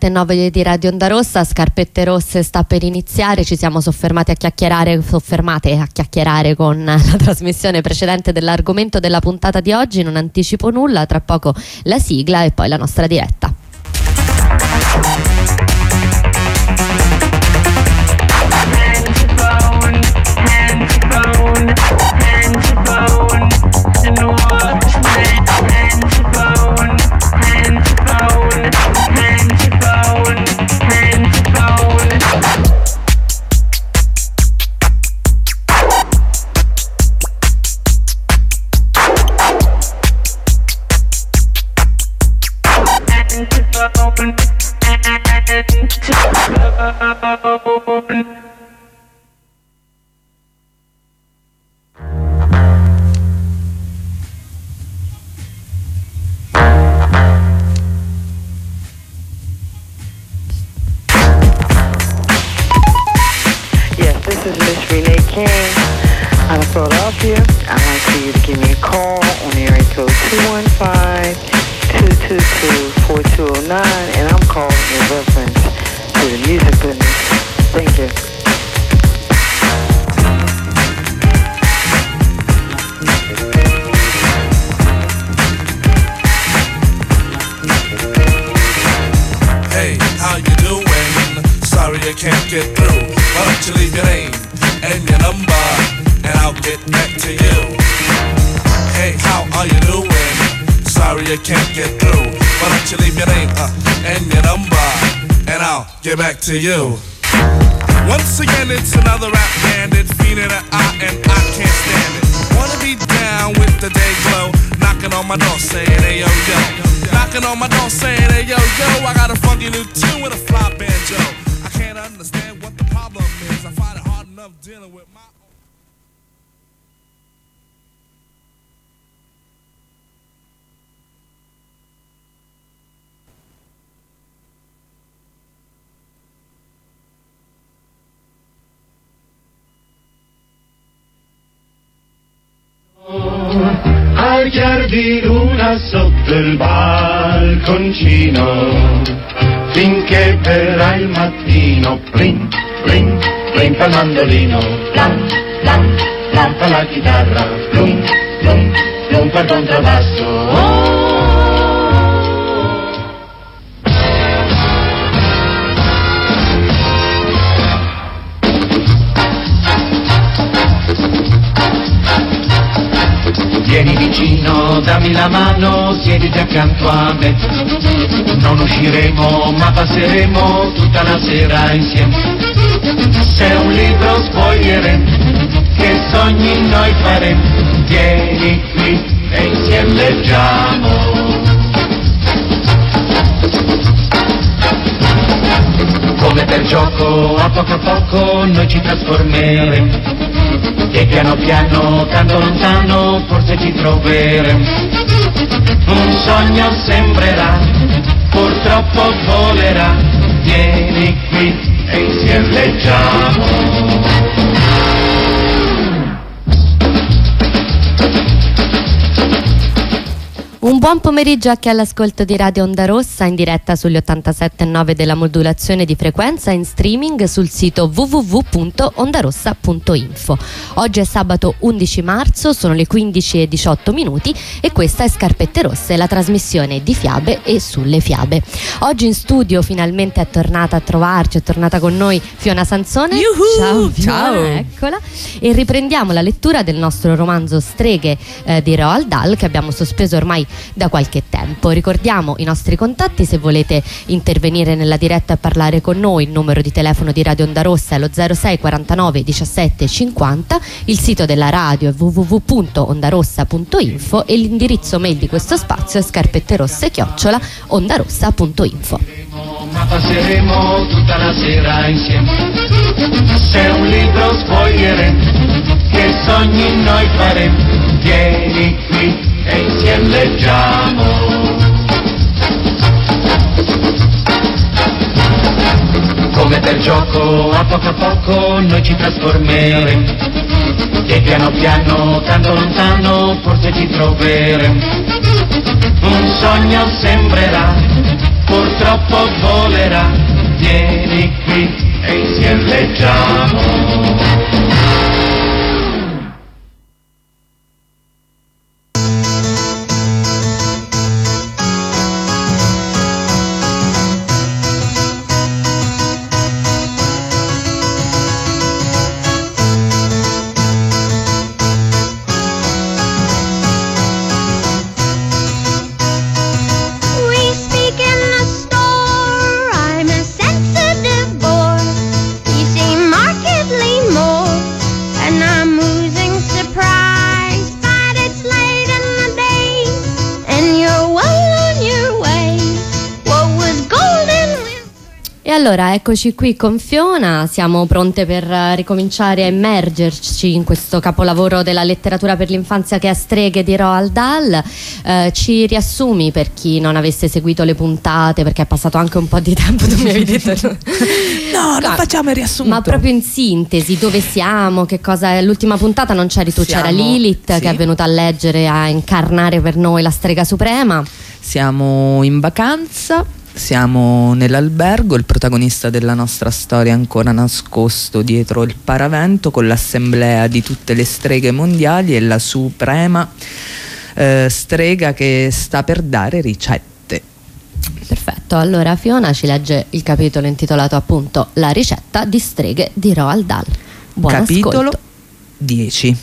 87.9 di Radio Onda Rossa. Scarpette Rosse sta per iniziare. Ci siamo soffermate a chiacchierare con la trasmissione precedente dell'argomento della puntata di oggi. Non anticipo nulla, tra poco la sigla e poi la nostra diretta. Yes, this is Miss Renee King out of Philadelphia. I'd like for you to give me a call on area code 215-222-4209, and I'm calling in reference to the music business. Thank you. Hey, how you doing? Sorry I can't get through. Why don't you leave your name and your number, and I'll get back to you. Hey, how are you doing? Sorry I can't get through. Why don't you leave your name and your number, and I'll get back to you. Once again, it's another rap bandit, feeding an eye, and I can't stand it. Wanna be down with the day glow, knocking on my door saying, hey yo yo. Knocking on my door saying, hey yo yo, I got a funky new tune with a fly banjo. I can't understand what the problem is. I find it hard enough dealing with my Al giardino sotto il balconcino, finché verrà il mattino, plin, plin, plin fa il mandolino, plan, plan, plan fa la chitarra, plum, plum, plum fa il contrabbasso. Oh! Vieni vicino, dammi la mano, siediti accanto a me. Non usciremo, ma passeremo tutta la sera insieme. Se un libro sfoglieremo, che sogni noi faremo. Vieni qui e insieme leggiamo. Come per gioco, a poco noi ci trasformeremo. E piano piano, tanto lontano, forse ci troveremo. Un sogno sembrerà, purtroppo volerà. Vieni qui e insieme leggiamo. Un buon pomeriggio anche all'ascolto di Radio Onda Rossa, in diretta sugli 87.9 della modulazione di frequenza, in streaming sul sito www.ondarossa.info. Oggi è sabato 11 marzo, sono le 15:18 e questa è Scarpette Rosse, la trasmissione di fiabe e sulle fiabe. Oggi in studio finalmente è tornata a trovarci, è tornata con noi Fiona Sansone. Ciao Fiona, eccola. E riprendiamo la lettura del nostro romanzo Streghe di Roald Dahl, che abbiamo sospeso ormai da qualche tempo. Ricordiamo i nostri contatti: se volete intervenire nella diretta e parlare con noi, il numero di telefono di Radio Onda Rossa è lo 06 49 17 50, il sito della radio è www.ondarossa.info e l'indirizzo mail di questo spazio è scarpetterosse@ondarossa.info. Ma passeremo tutta la sera insieme. Se un libro sfoglieremo, che sogni noi faremo. Vieni qui e insieme leggiamo. Come per gioco, a poco noi ci trasformeremo. E piano piano, tanto lontano, forse ci troveremo. Un sogno sembrerà, purtroppo volerà. Vieni qui e insieme leggiamo. E allora eccoci qui con Fiona, siamo pronte per ricominciare a immergerci in questo capolavoro della letteratura per l'infanzia che è Streghe di Roald Dahl. Ci riassumi per chi non avesse seguito le puntate, perché è passato anche un po' di tempo, tu mi avevi detto no, non facciamo il riassunto, ma proprio in sintesi dove siamo, che cosa è l'ultima puntata, non c'eri tu, c'era Lilith, sì, che è venuta a leggere, a incarnare per noi la strega suprema. Siamo in vacanza, siamo nell'albergo, il protagonista della nostra storia è ancora nascosto dietro il paravento con l'assemblea di tutte le streghe mondiali e la suprema strega che sta per dare ricette. Perfetto, allora Fiona ci legge il capitolo intitolato appunto La ricetta di Streghe di Roald Dahl. Buon capitolo ascolto. 10.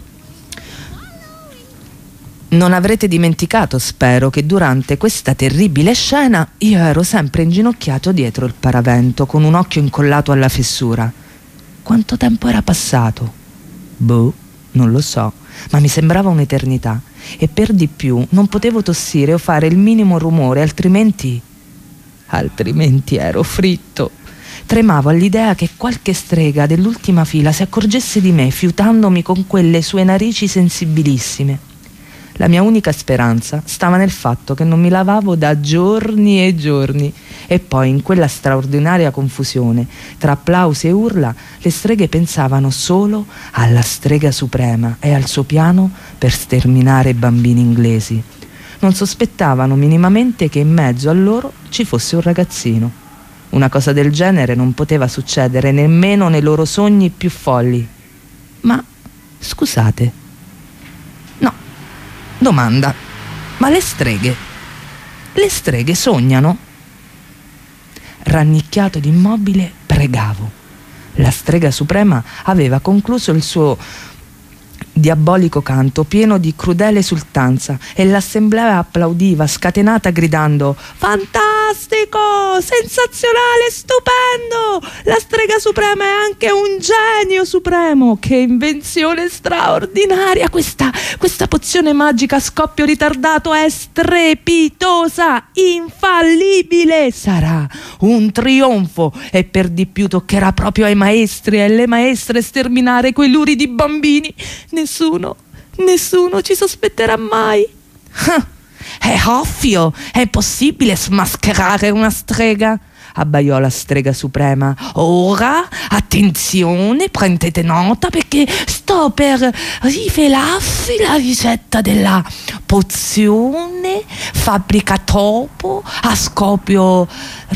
Non avrete dimenticato, spero, che durante questa terribile scena io ero sempre inginocchiato dietro il paravento con un occhio incollato alla fessura. Quanto tempo era passato? Boh, non lo so, ma mi sembrava un'eternità e per di più non potevo tossire o fare il minimo rumore, altrimenti ero fritto. Tremavo all'idea che qualche strega dell'ultima fila si accorgesse di me fiutandomi con quelle sue narici sensibilissime. La mia unica speranza stava nel fatto che non mi lavavo da giorni e giorni e poi in quella straordinaria confusione tra applausi e urla le streghe pensavano solo alla strega suprema e al suo piano per sterminare i bambini inglesi. Non sospettavano minimamente che in mezzo a loro ci fosse un ragazzino. Una cosa del genere non poteva succedere nemmeno nei loro sogni più folli. Ma scusate, domanda, ma le streghe sognano? Rannicchiato ed immobile pregavo. La strega suprema aveva concluso il suo diabolico canto pieno di crudele esultanza e l'assemblea applaudiva scatenata gridando: fantastico, sensazionale, stupendo, la strega suprema è anche un genio supremo, che invenzione straordinaria, questa pozione magica a scoppio ritardato è strepitosa, infallibile, sarà un trionfo e per di più toccherà proprio ai maestri e alle maestre sterminare quei luridi bambini. Nessuno ci sospetterà mai. È ovvio, è possibile smascherare una strega, abbaiò la strega suprema. Ora, attenzione, prendete nota perché sto per rivelarvi la ricetta della pozione fabbrica topo a scoppio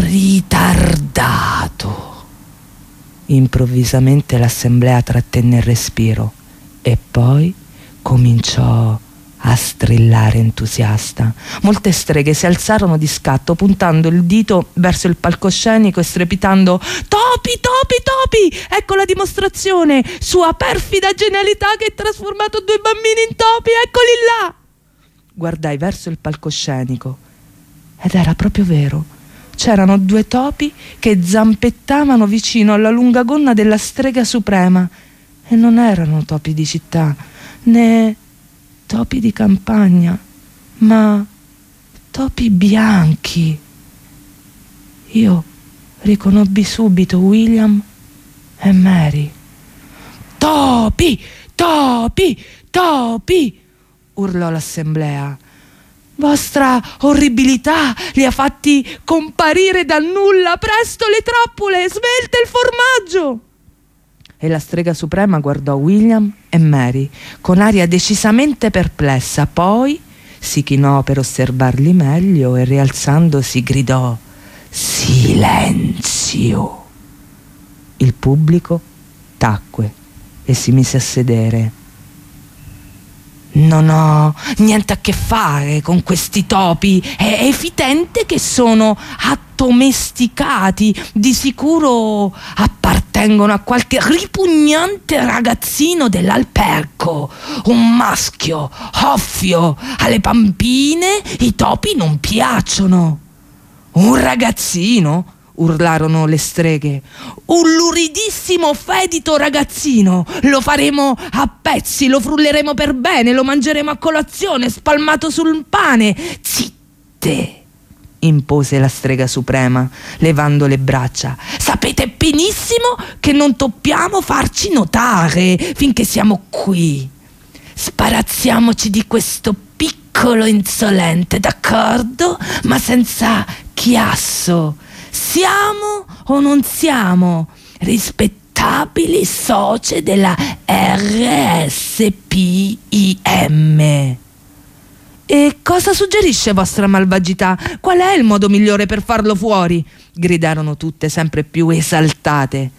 ritardato. Improvvisamente l'assemblea trattenne il respiro e poi cominciò a strillare entusiasta. Molte streghe si alzarono di scatto puntando il dito verso il palcoscenico e strepitando: topi, topi, topi, ecco la dimostrazione, sua perfida genialità che ha trasformato 2 bambini in topi, eccoli là. Guardai verso il palcoscenico ed era proprio vero, c'erano 2 topi che zampettavano vicino alla lunga gonna della strega suprema e non erano topi di città né topi di campagna, ma topi bianchi. Io riconobbi subito William e Mary. Topi, topi, topi, urlò l'assemblea. Vostra orribilità li ha fatti comparire dal nulla, presto le trappole, svelte il formaggio. E la strega suprema guardò William e Mary con aria decisamente perplessa, poi si chinò per osservarli meglio e rialzandosi gridò: Silenzio. Il pubblico tacque e si mise a sedere. Non ho niente a che fare con questi topi, è evidente che sono addomesticati, di sicuro appartengono a qualche ripugnante ragazzino dell'albergo, un maschio, ovvio, alle bambine i topi non piacciono. Un ragazzino? Urlarono le streghe. Un luridissimo fedito ragazzino. Lo faremo a pezzi, lo frulleremo per bene, lo mangeremo a colazione, spalmato sul pane. Zitte, impose la strega suprema, levando le braccia. Sapete benissimo che non dobbiamo farci notare finché siamo qui. Sparazziamoci di questo piccolo insolente, d'accordo? Ma senza chiasso. Siamo o non siamo rispettabili soci della RSPIM? E cosa suggerisce vostra malvagità? Qual è il modo migliore per farlo fuori? Gridarono tutte sempre più esaltate.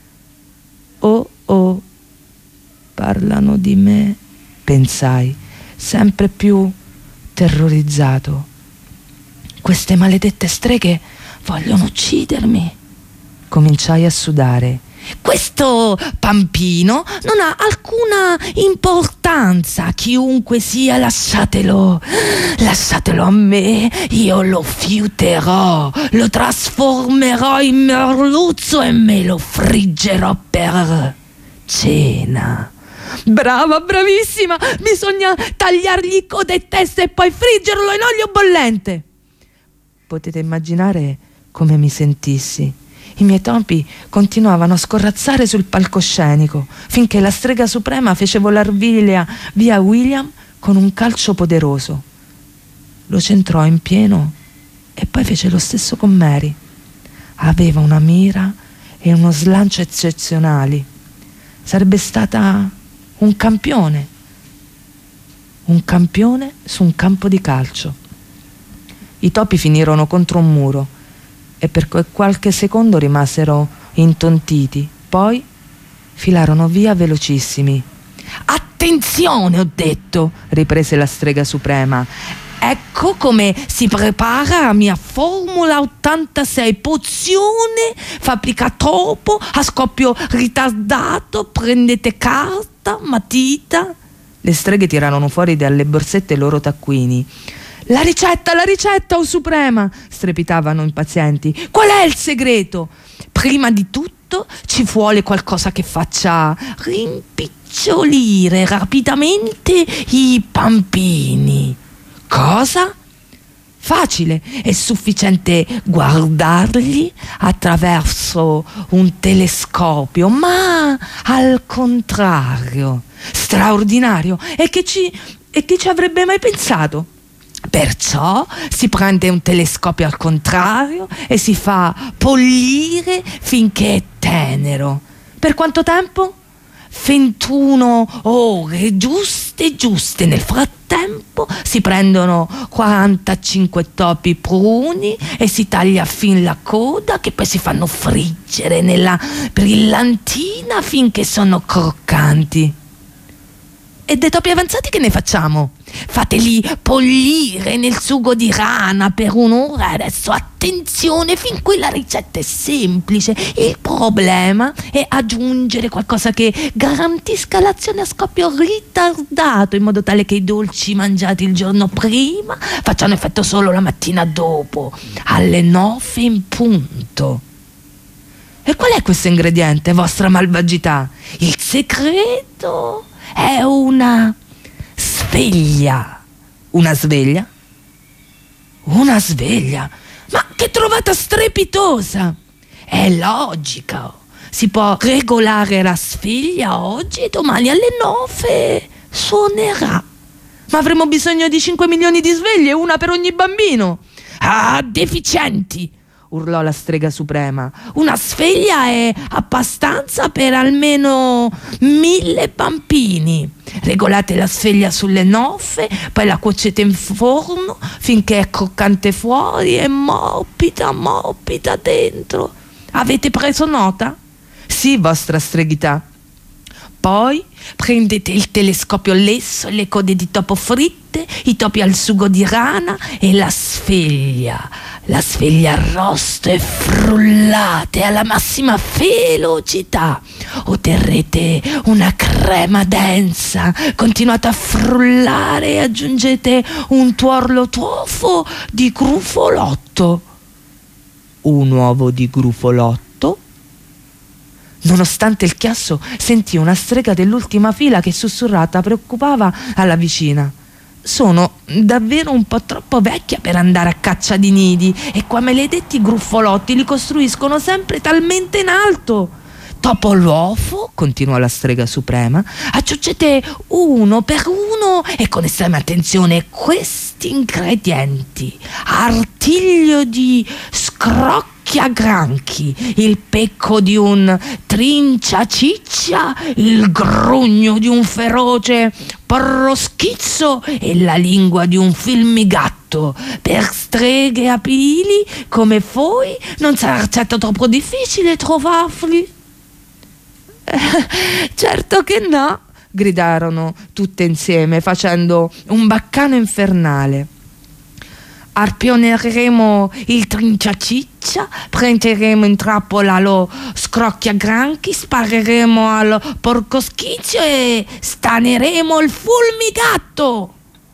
Oh, parlano di me, pensai, sempre più terrorizzato. Queste maledette streghe vogliono uccidermi. Cominciai a sudare. Questo pampino non ha alcuna importanza. Chiunque sia, lasciatelo a me. Io lo fiuterò, lo trasformerò in merluzzo e me lo friggerò per cena. Brava, bravissima. Bisogna tagliargli coda e testa e poi friggerlo in olio bollente. Potete immaginare come mi sentissi. I miei topi continuavano a scorrazzare sul palcoscenico finché la strega suprema fece volar via William con un calcio poderoso. Lo centrò in pieno e poi fece lo stesso con Mary. Aveva una mira e uno slancio eccezionali. Sarebbe stata un campione su un campo di calcio. I topi finirono contro un muro e per qualche secondo rimasero intontiti, poi filarono via velocissimi. Attenzione, ho detto, riprese la strega suprema. Ecco come si prepara la mia formula 86, pozione fabbrica topo a scoppio ritardato. Prendete carta, matita. Le streghe tirarono fuori dalle borsette i loro taccuini. La ricetta, o suprema, strepitavano impazienti. Qual è il segreto? Prima di tutto ci vuole qualcosa che faccia rimpicciolire rapidamente i bambini. Cosa? Facile, è sufficiente guardarli attraverso un telescopio, ma al contrario. Straordinario. E chi ci avrebbe mai pensato? Perciò si prende un telescopio al contrario e si fa pollire finché è tenero. Per quanto tempo? 21 ore giuste. Nel frattempo si prendono 45 topi pruni e si taglia fin la coda, che poi si fanno friggere nella brillantina finché sono croccanti. E dei topi avanzati che ne facciamo? Fateli pollire nel sugo di rana per un'ora. Adesso attenzione, fin qui la ricetta è semplice. Il problema è aggiungere qualcosa che garantisca l'azione a scoppio ritardato, in modo tale che i dolci mangiati il giorno prima facciano effetto solo la mattina dopo, alle 9 in punto. E qual è questo ingrediente, vostra malvagità? Il segreto è una sveglia. Una sveglia? Una sveglia? Ma che trovata strepitosa! È logico. Si può regolare la sveglia oggi e domani alle 9 suonerà. Ma avremo bisogno di 5 milioni di sveglie, una per ogni bambino. Ah, deficienti! urlò la strega suprema. Una sveglia è abbastanza per almeno 1000 bambini. Regolate la sveglia sulle 9, poi la cuocete in forno finché è croccante fuori e morbida dentro. Avete preso nota? Sì, vostra streghità. Poi prendete il telescopio lesso, le code di topo fritte, i topi al sugo di rana e la sveglia arrosto e frullate alla massima velocità. Otterrete una crema densa. Continuate a frullare e aggiungete un tuorlo tuofo di grufolotto. Un uovo di grufolotto? Nonostante il chiasso, sentì una strega dell'ultima fila che, sussurrata, preoccupava alla vicina. Sono davvero un po' troppo vecchia per andare a caccia di nidi e quei maledetti gruffolotti li costruiscono sempre talmente in alto. Dopo l'uovo, continuò la strega suprema, aggiungete uno per uno e con estrema attenzione questi ingredienti: artiglio di scrocchiagranchi, il pecco di un trinciaciccia, il grugno di un feroce porroschizzo e la lingua di un filmigatto. Per streghe abili come voi non sarà certo troppo difficile trovarli. Certo che no, gridarono tutte insieme facendo un baccano infernale. Arpioneremo il trinciaciccia, prenderemo in trappola lo scrocchiagranchi, spareremo al porcoschizio e staneremo il fulmigatto.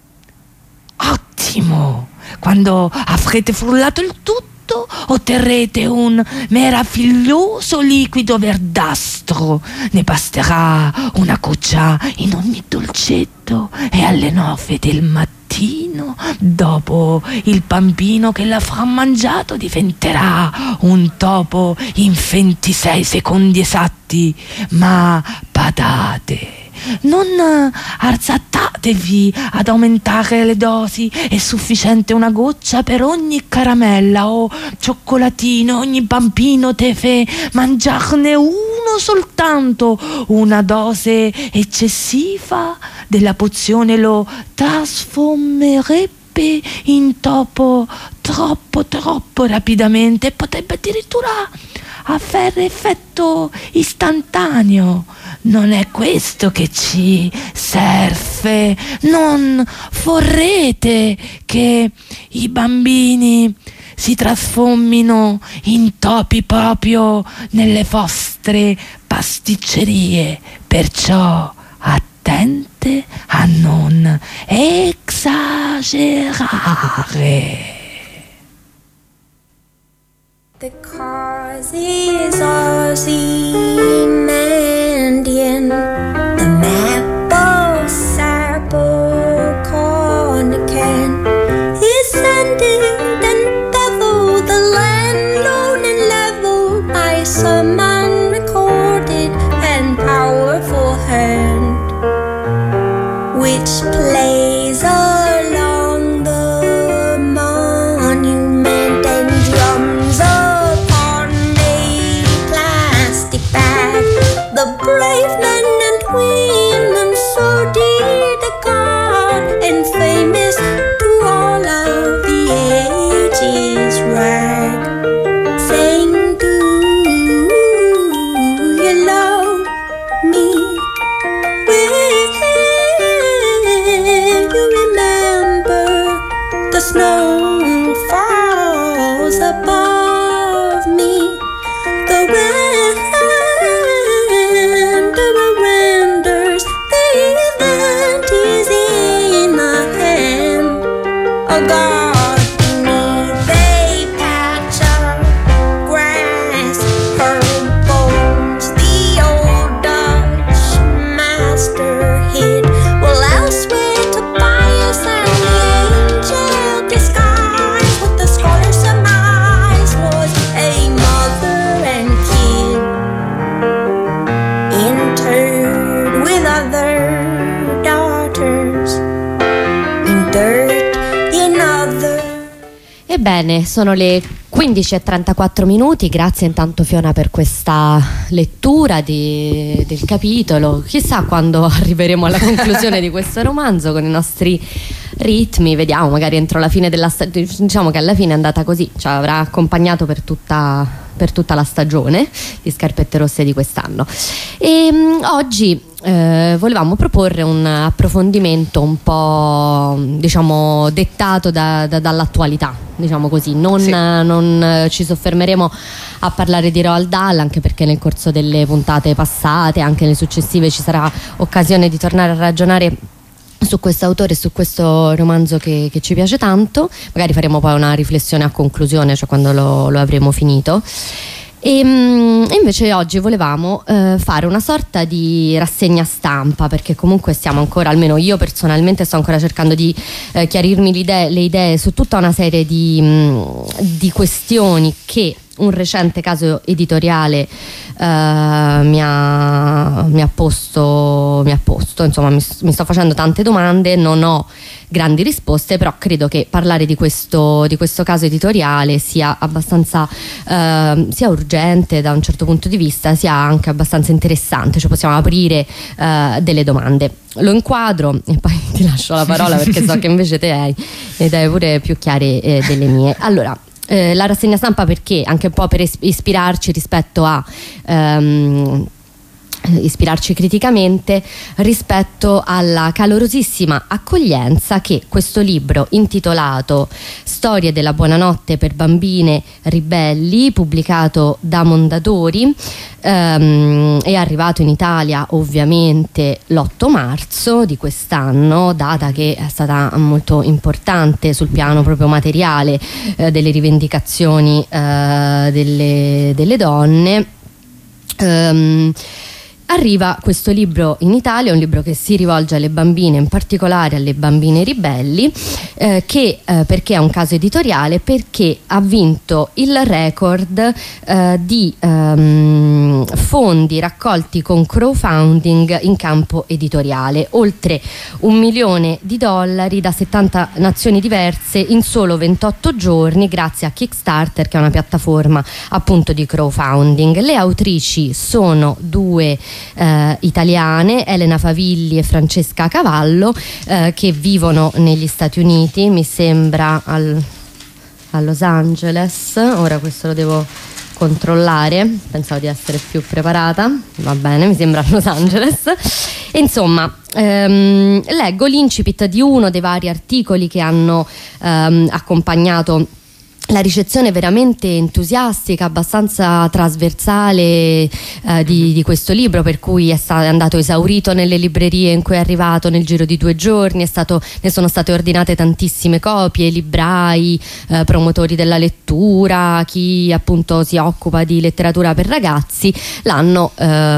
Ottimo! Quando avrete frullato il tutto, otterrete un meraviglioso liquido verdastro. Ne basterà una goccia in ogni dolcetto e alle 9 del mattino, dopo il bambino che l'avrà mangiato diventerà un topo in 26 secondi esatti. Ma badate, non azzardatevi ad aumentare le dosi, è sufficiente una goccia per ogni caramella o cioccolatino. Ogni bambino deve mangiarne uno soltanto. Una dose eccessiva della pozione lo trasformerebbe in topo troppo rapidamente e potrebbe addirittura avere effetto istantaneo. Non è questo che ci serve. Non vorrete che i bambini si trasformino in topi proprio nelle vostre pasticcerie. Perciò attente a non esagerare. The cause is Ozymandian, the maple Sarbocornican is sending and bevel the land lone and level by some unrecorded and powerful hand, which plays along the monument and drums the brave men and women so dear to God and famous to all of the ages rag, saying, do you love me? Well, Ebbene, sono le 15:34, grazie intanto Fiona per questa lettura del capitolo. Chissà quando arriveremo alla conclusione di questo romanzo con i nostri ritmi, vediamo, magari entro la fine della stagione. Diciamo che alla fine è andata così, ci avrà accompagnato per tutta la stagione di Scarpette Rosse di quest'anno. E oggi volevamo proporre un approfondimento un po', diciamo, dettato dall'attualità, diciamo così. Non ci soffermeremo a parlare di Roald Dahl, anche perché nel corso delle puntate passate, anche nelle successive, ci sarà occasione di tornare a ragionare su questo autore e su questo romanzo che ci piace tanto. Magari faremo poi una riflessione a conclusione, cioè quando lo avremo finito. E invece oggi volevamo fare una sorta di rassegna stampa, perché comunque stiamo ancora, almeno io personalmente sto ancora cercando di chiarirmi le idee su tutta una serie di questioni che un recente caso editoriale mi ha posto, insomma mi sto facendo tante domande, non ho grandi risposte, però credo che parlare di questo caso editoriale sia abbastanza sia urgente da un certo punto di vista, sia anche abbastanza interessante, cioè possiamo aprire delle domande. Lo inquadro e poi ti lascio la parola, perché so che invece te hai idee pure più chiare delle mie. Allora, la rassegna stampa, perché anche un po' per ispirarci rispetto a ispirarci criticamente rispetto alla calorosissima accoglienza che questo libro intitolato Storie della buonanotte per bambine ribelli, pubblicato da Mondadori, è arrivato in Italia ovviamente l'8 marzo di quest'anno, data che è stata molto importante sul piano proprio materiale delle rivendicazioni delle donne. Arriva questo libro in Italia, un libro che si rivolge alle bambine, in particolare alle bambine ribelli, perché è un caso editoriale, perché ha vinto il record di fondi raccolti con crowdfunding in campo editoriale, oltre $1 milione da 70 nazioni diverse in solo 28 giorni, grazie a Kickstarter, che è una piattaforma appunto di crowdfunding. Le autrici sono due italiane, Elena Favilli e Francesca Cavallo, che vivono negli Stati Uniti, mi sembra a Los Angeles. Ora questo lo devo controllare, pensavo di essere più preparata, va bene, mi sembra a Los Angeles. E insomma, leggo l'incipit di uno dei vari articoli che hanno accompagnato la ricezione veramente entusiastica, abbastanza trasversale di questo libro, per cui è andato esaurito nelle librerie in cui è arrivato nel giro di 2 giorni, ne sono state ordinate tantissime copie, librai, promotori della lettura, chi appunto si occupa di letteratura per ragazzi l'hanno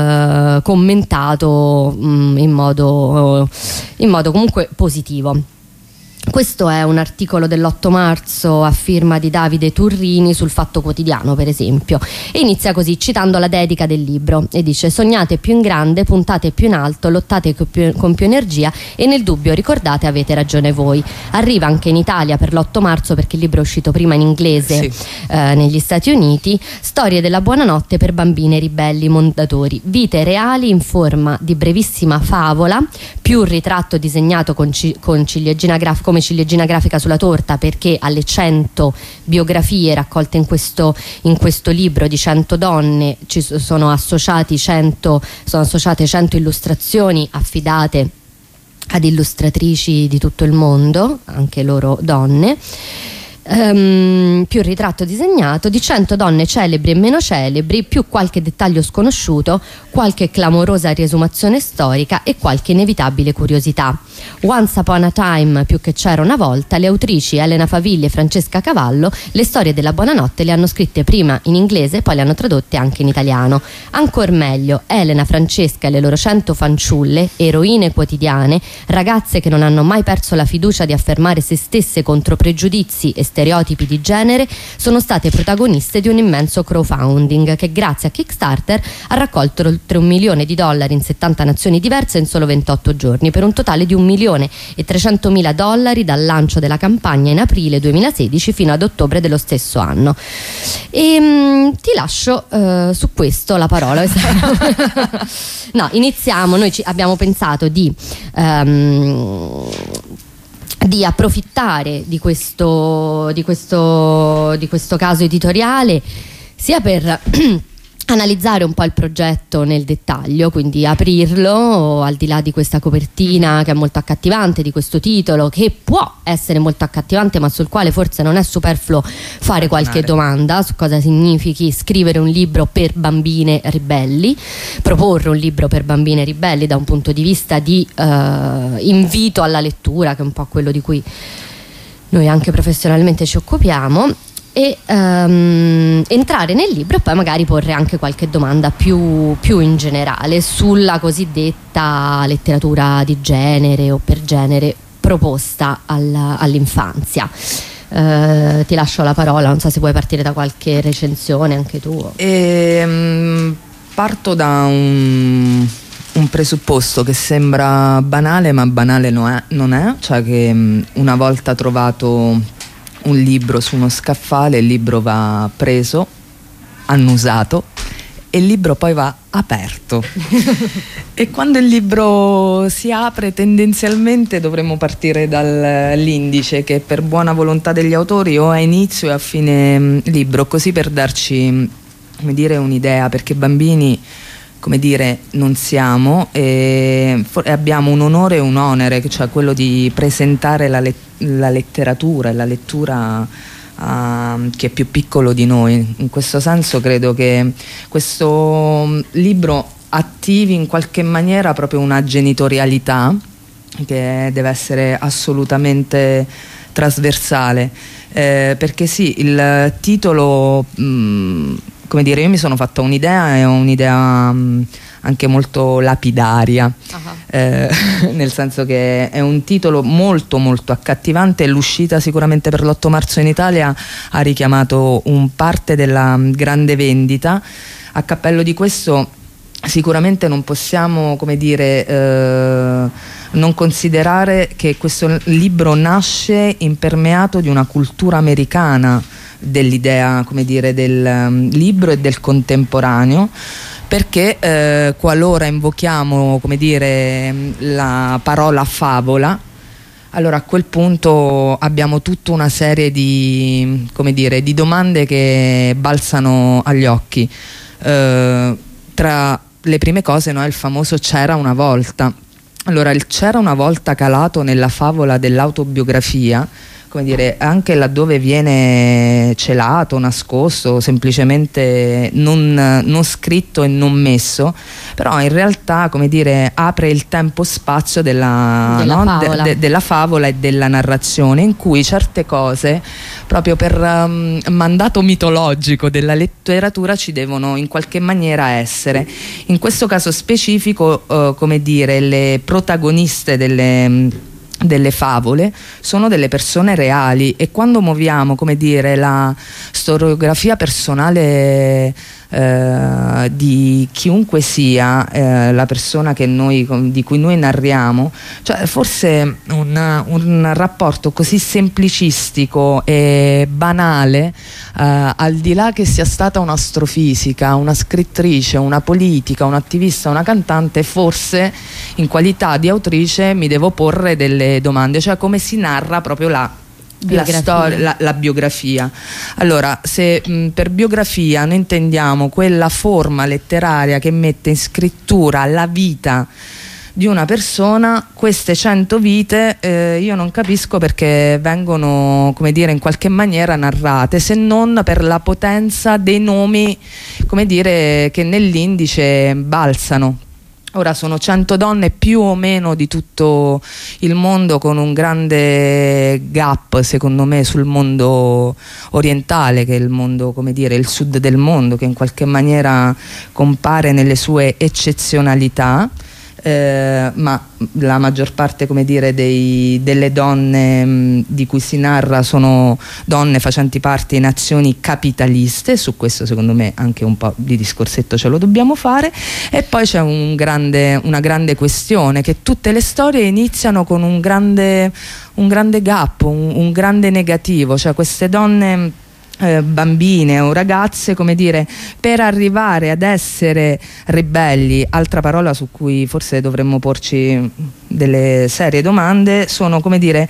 commentato in modo comunque positivo. Questo è un articolo dell'8 marzo a firma di Davide Turrini sul Fatto Quotidiano, per esempio, e inizia così, citando la dedica del libro, e dice: sognate più in grande, puntate più in alto, lottate con più energia e nel dubbio ricordate avete ragione voi. Arriva anche in Italia per l'8 marzo, perché il libro è uscito prima in inglese negli Stati Uniti, Storie della buonanotte per bambine ribelli, Mondadori, vite reali in forma di brevissima favola, più un ritratto disegnato con ciliegina grafica, come ciliegina grafica sulla torta, perché alle 100 biografie raccolte in questo libro di 100 donne sono associate 100 illustrazioni affidate ad illustratrici di tutto il mondo, anche loro donne. Più ritratto disegnato di 100 donne celebri e meno celebri, più qualche dettaglio sconosciuto, qualche clamorosa riesumazione storica e qualche inevitabile curiosità. Once upon a time, più che c'era una volta, le autrici Elena Favilli e Francesca Cavallo le storie della buonanotte le hanno scritte prima in inglese, poi le hanno tradotte anche in italiano. Ancor meglio, Elena, Francesca e le loro 100 fanciulle, eroine quotidiane, ragazze che non hanno mai perso la fiducia di affermare se stesse contro pregiudizi e stereotipi di genere sono state protagoniste di un immenso crowdfunding che grazie a Kickstarter ha raccolto oltre $1 milione in 70 nazioni diverse in solo 28 giorni, per un totale di $1.300.000 dal lancio della campagna in aprile 2016 fino ad ottobre dello stesso anno. E ti lascio su questo la parola. No, iniziamo. Noi abbiamo pensato di approfittare di questo caso editoriale sia per analizzare un po' il progetto nel dettaglio, quindi aprirlo al di là di questa copertina che è molto accattivante, di questo titolo che può essere molto accattivante ma sul quale forse non è superfluo fare qualche domanda su cosa significhi scrivere un libro per bambine ribelli, proporre un libro per bambine ribelli da un punto di vista di invito alla lettura, che è un po' quello di cui noi anche professionalmente ci occupiamo, e entrare nel libro e poi magari porre anche qualche domanda più in generale sulla cosiddetta letteratura di genere o per genere proposta all'infanzia. Ti lascio la parola, non so se vuoi partire da qualche recensione anche tu. Parto da un presupposto che sembra banale ma banale non è, cioè che una volta trovato un libro su uno scaffale, il libro va preso, annusato, e il libro poi va aperto. E quando il libro si apre, tendenzialmente dovremmo partire dall'indice, che per buona volontà degli autori o a inizio o a fine libro, così per darci, come dire, un'idea, perché bambini, come dire, non siamo, e abbiamo un onore e un onere, cioè quello di presentare la letteratura e la lettura a chi è più piccolo di noi. In questo senso credo che questo libro attivi in qualche maniera proprio una genitorialità che deve essere assolutamente trasversale, perché sì, il titolo, come dire, io mi sono fatta un'idea, è un'idea anche molto lapidaria, nel senso che è un titolo molto molto accattivante. L'uscita sicuramente per l'8 marzo in Italia ha richiamato un parte della grande vendita. A cappello di questo sicuramente non possiamo, come dire, non considerare che questo libro nasce impermeato di una cultura americana dell'idea, come dire, del libro e del contemporaneo, perché qualora invochiamo, come dire, la parola favola, allora a quel punto abbiamo tutta una serie di, come dire, di domande che balzano agli occhi. Tra le prime cose, no, è il famoso c'era una volta. Allora, il c'era una volta calato nella favola dell'autobiografia, come dire, anche laddove viene celato, nascosto, semplicemente non scritto e non messo, però in realtà, come dire, apre il tempo-spazio della favola e della narrazione, in cui certe cose, proprio per mandato mitologico della letteratura, ci devono in qualche maniera essere. In questo caso specifico, come dire, le protagoniste delle favole sono delle persone reali, e quando muoviamo, come dire, la storiografia personale di chiunque sia la persona di cui noi narriamo, cioè forse un rapporto così semplicistico e banale, al di là che sia stata un'astrofisica, una scrittrice, una politica, un'attivista, una cantante, forse in qualità di autrice mi devo porre delle domande, cioè come si narra proprio la biografia. Allora, se per biografia noi intendiamo quella forma letteraria che mette in scrittura la vita di una persona, queste 100 vite io non capisco perché vengono, come dire, in qualche maniera narrate, se non per la potenza dei nomi, come dire, che nell'indice balzano. Ora sono 100 donne più o meno di tutto il mondo, con un grande gap secondo me sul mondo orientale, che è il mondo, come dire, il sud del mondo, che in qualche maniera compare nelle sue eccezionalità. ma la maggior parte, come dire, delle donne di cui si narra sono donne facenti parte di nazioni capitaliste. Su questo secondo me anche un po' di discorsetto ce lo dobbiamo fare. E poi c'è una grande questione, che tutte le storie iniziano con un grande gap, un grande negativo, cioè queste donne bambine o ragazze, come dire, per arrivare ad essere ribelli, altra parola su cui forse dovremmo porci delle serie domande, sono, come dire,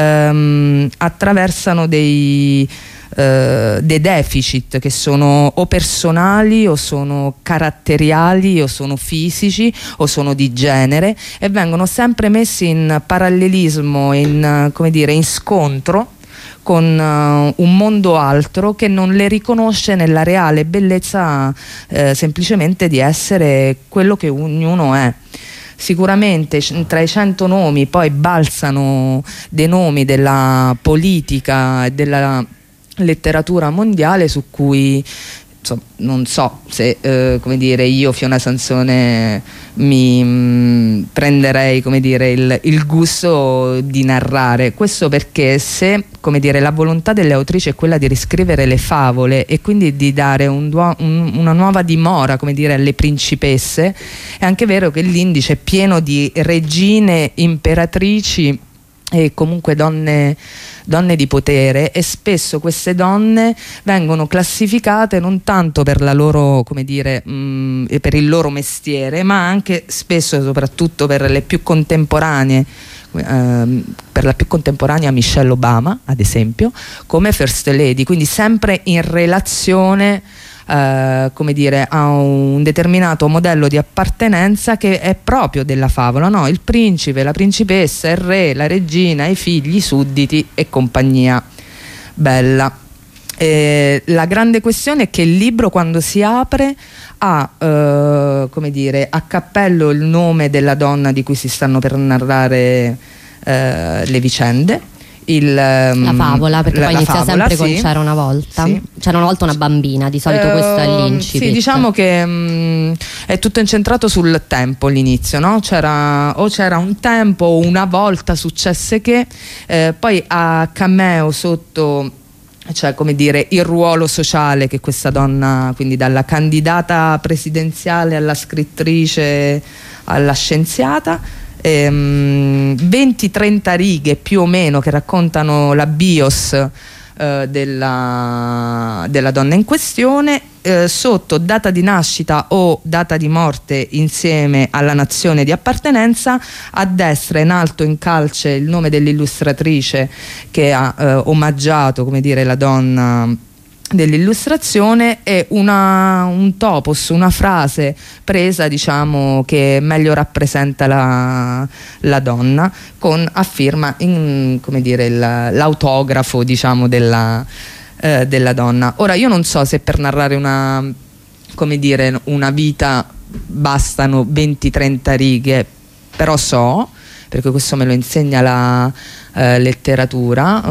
attraversano dei deficit che sono o personali o sono caratteriali o sono fisici o sono di genere, e vengono sempre messi in parallelismo, come dire, in scontro con un mondo altro che non le riconosce nella reale bellezza semplicemente di essere quello che ognuno è. Sicuramente tra i 100 nomi poi balzano dei nomi della politica e della letteratura mondiale su cui, insomma, non so se come dire, io, Fiona Sansone, mi prenderei, come dire, il gusto di narrare questo, perché se, come dire, la volontà delle autrici è quella di riscrivere le favole e quindi di dare una nuova dimora, come dire, alle principesse, è anche vero che l'Indice è pieno di regine, imperatrici e comunque donne di potere, e spesso queste donne vengono classificate non tanto per la loro, come dire, per il loro mestiere, ma anche spesso e soprattutto per le più contemporanee, per la più contemporanea Michelle Obama ad esempio, come First Lady, quindi sempre in relazione come dire, a un determinato modello di appartenenza che è proprio della favola, no? Il principe, la principessa, il re, la regina, i figli, i sudditi e compagnia bella. La grande questione è che il libro, quando si apre, ha come dire, a cappello il nome della donna di cui si stanno per narrare le vicende, la favola, perché poi inizia favola, sempre con sì. C'era una volta. Sì. C'era una volta una bambina, di solito questo è l'incipit. Sì, diciamo che è tutto incentrato sul tempo, l'inizio, no? C'era un tempo, o una volta successe che, poi a cameo sotto, cioè, come dire, il ruolo sociale che questa donna, quindi dalla candidata presidenziale alla scrittrice alla scienziata, 20-30 righe più o meno che raccontano la bios della donna in questione, sotto data di nascita o data di morte insieme alla nazione di appartenenza, a destra in alto in calce il nome dell'illustratrice che ha omaggiato, come dire, la donna dell'illustrazione, e un topos, una frase presa, diciamo, che meglio rappresenta la donna, con a firma, come dire, l'autografo, diciamo, della donna. Ora, io non so se per narrare come dire, una vita bastano 20-30 righe, però so, perché questo me lo insegna la letteratura,